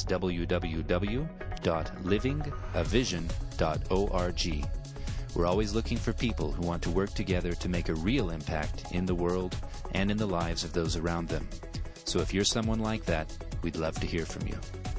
www.livingavision.org. We're always looking for people who want to work together to make a real impact in the world and in the lives of those around them. So if you're someone like that, we'd love to hear from you.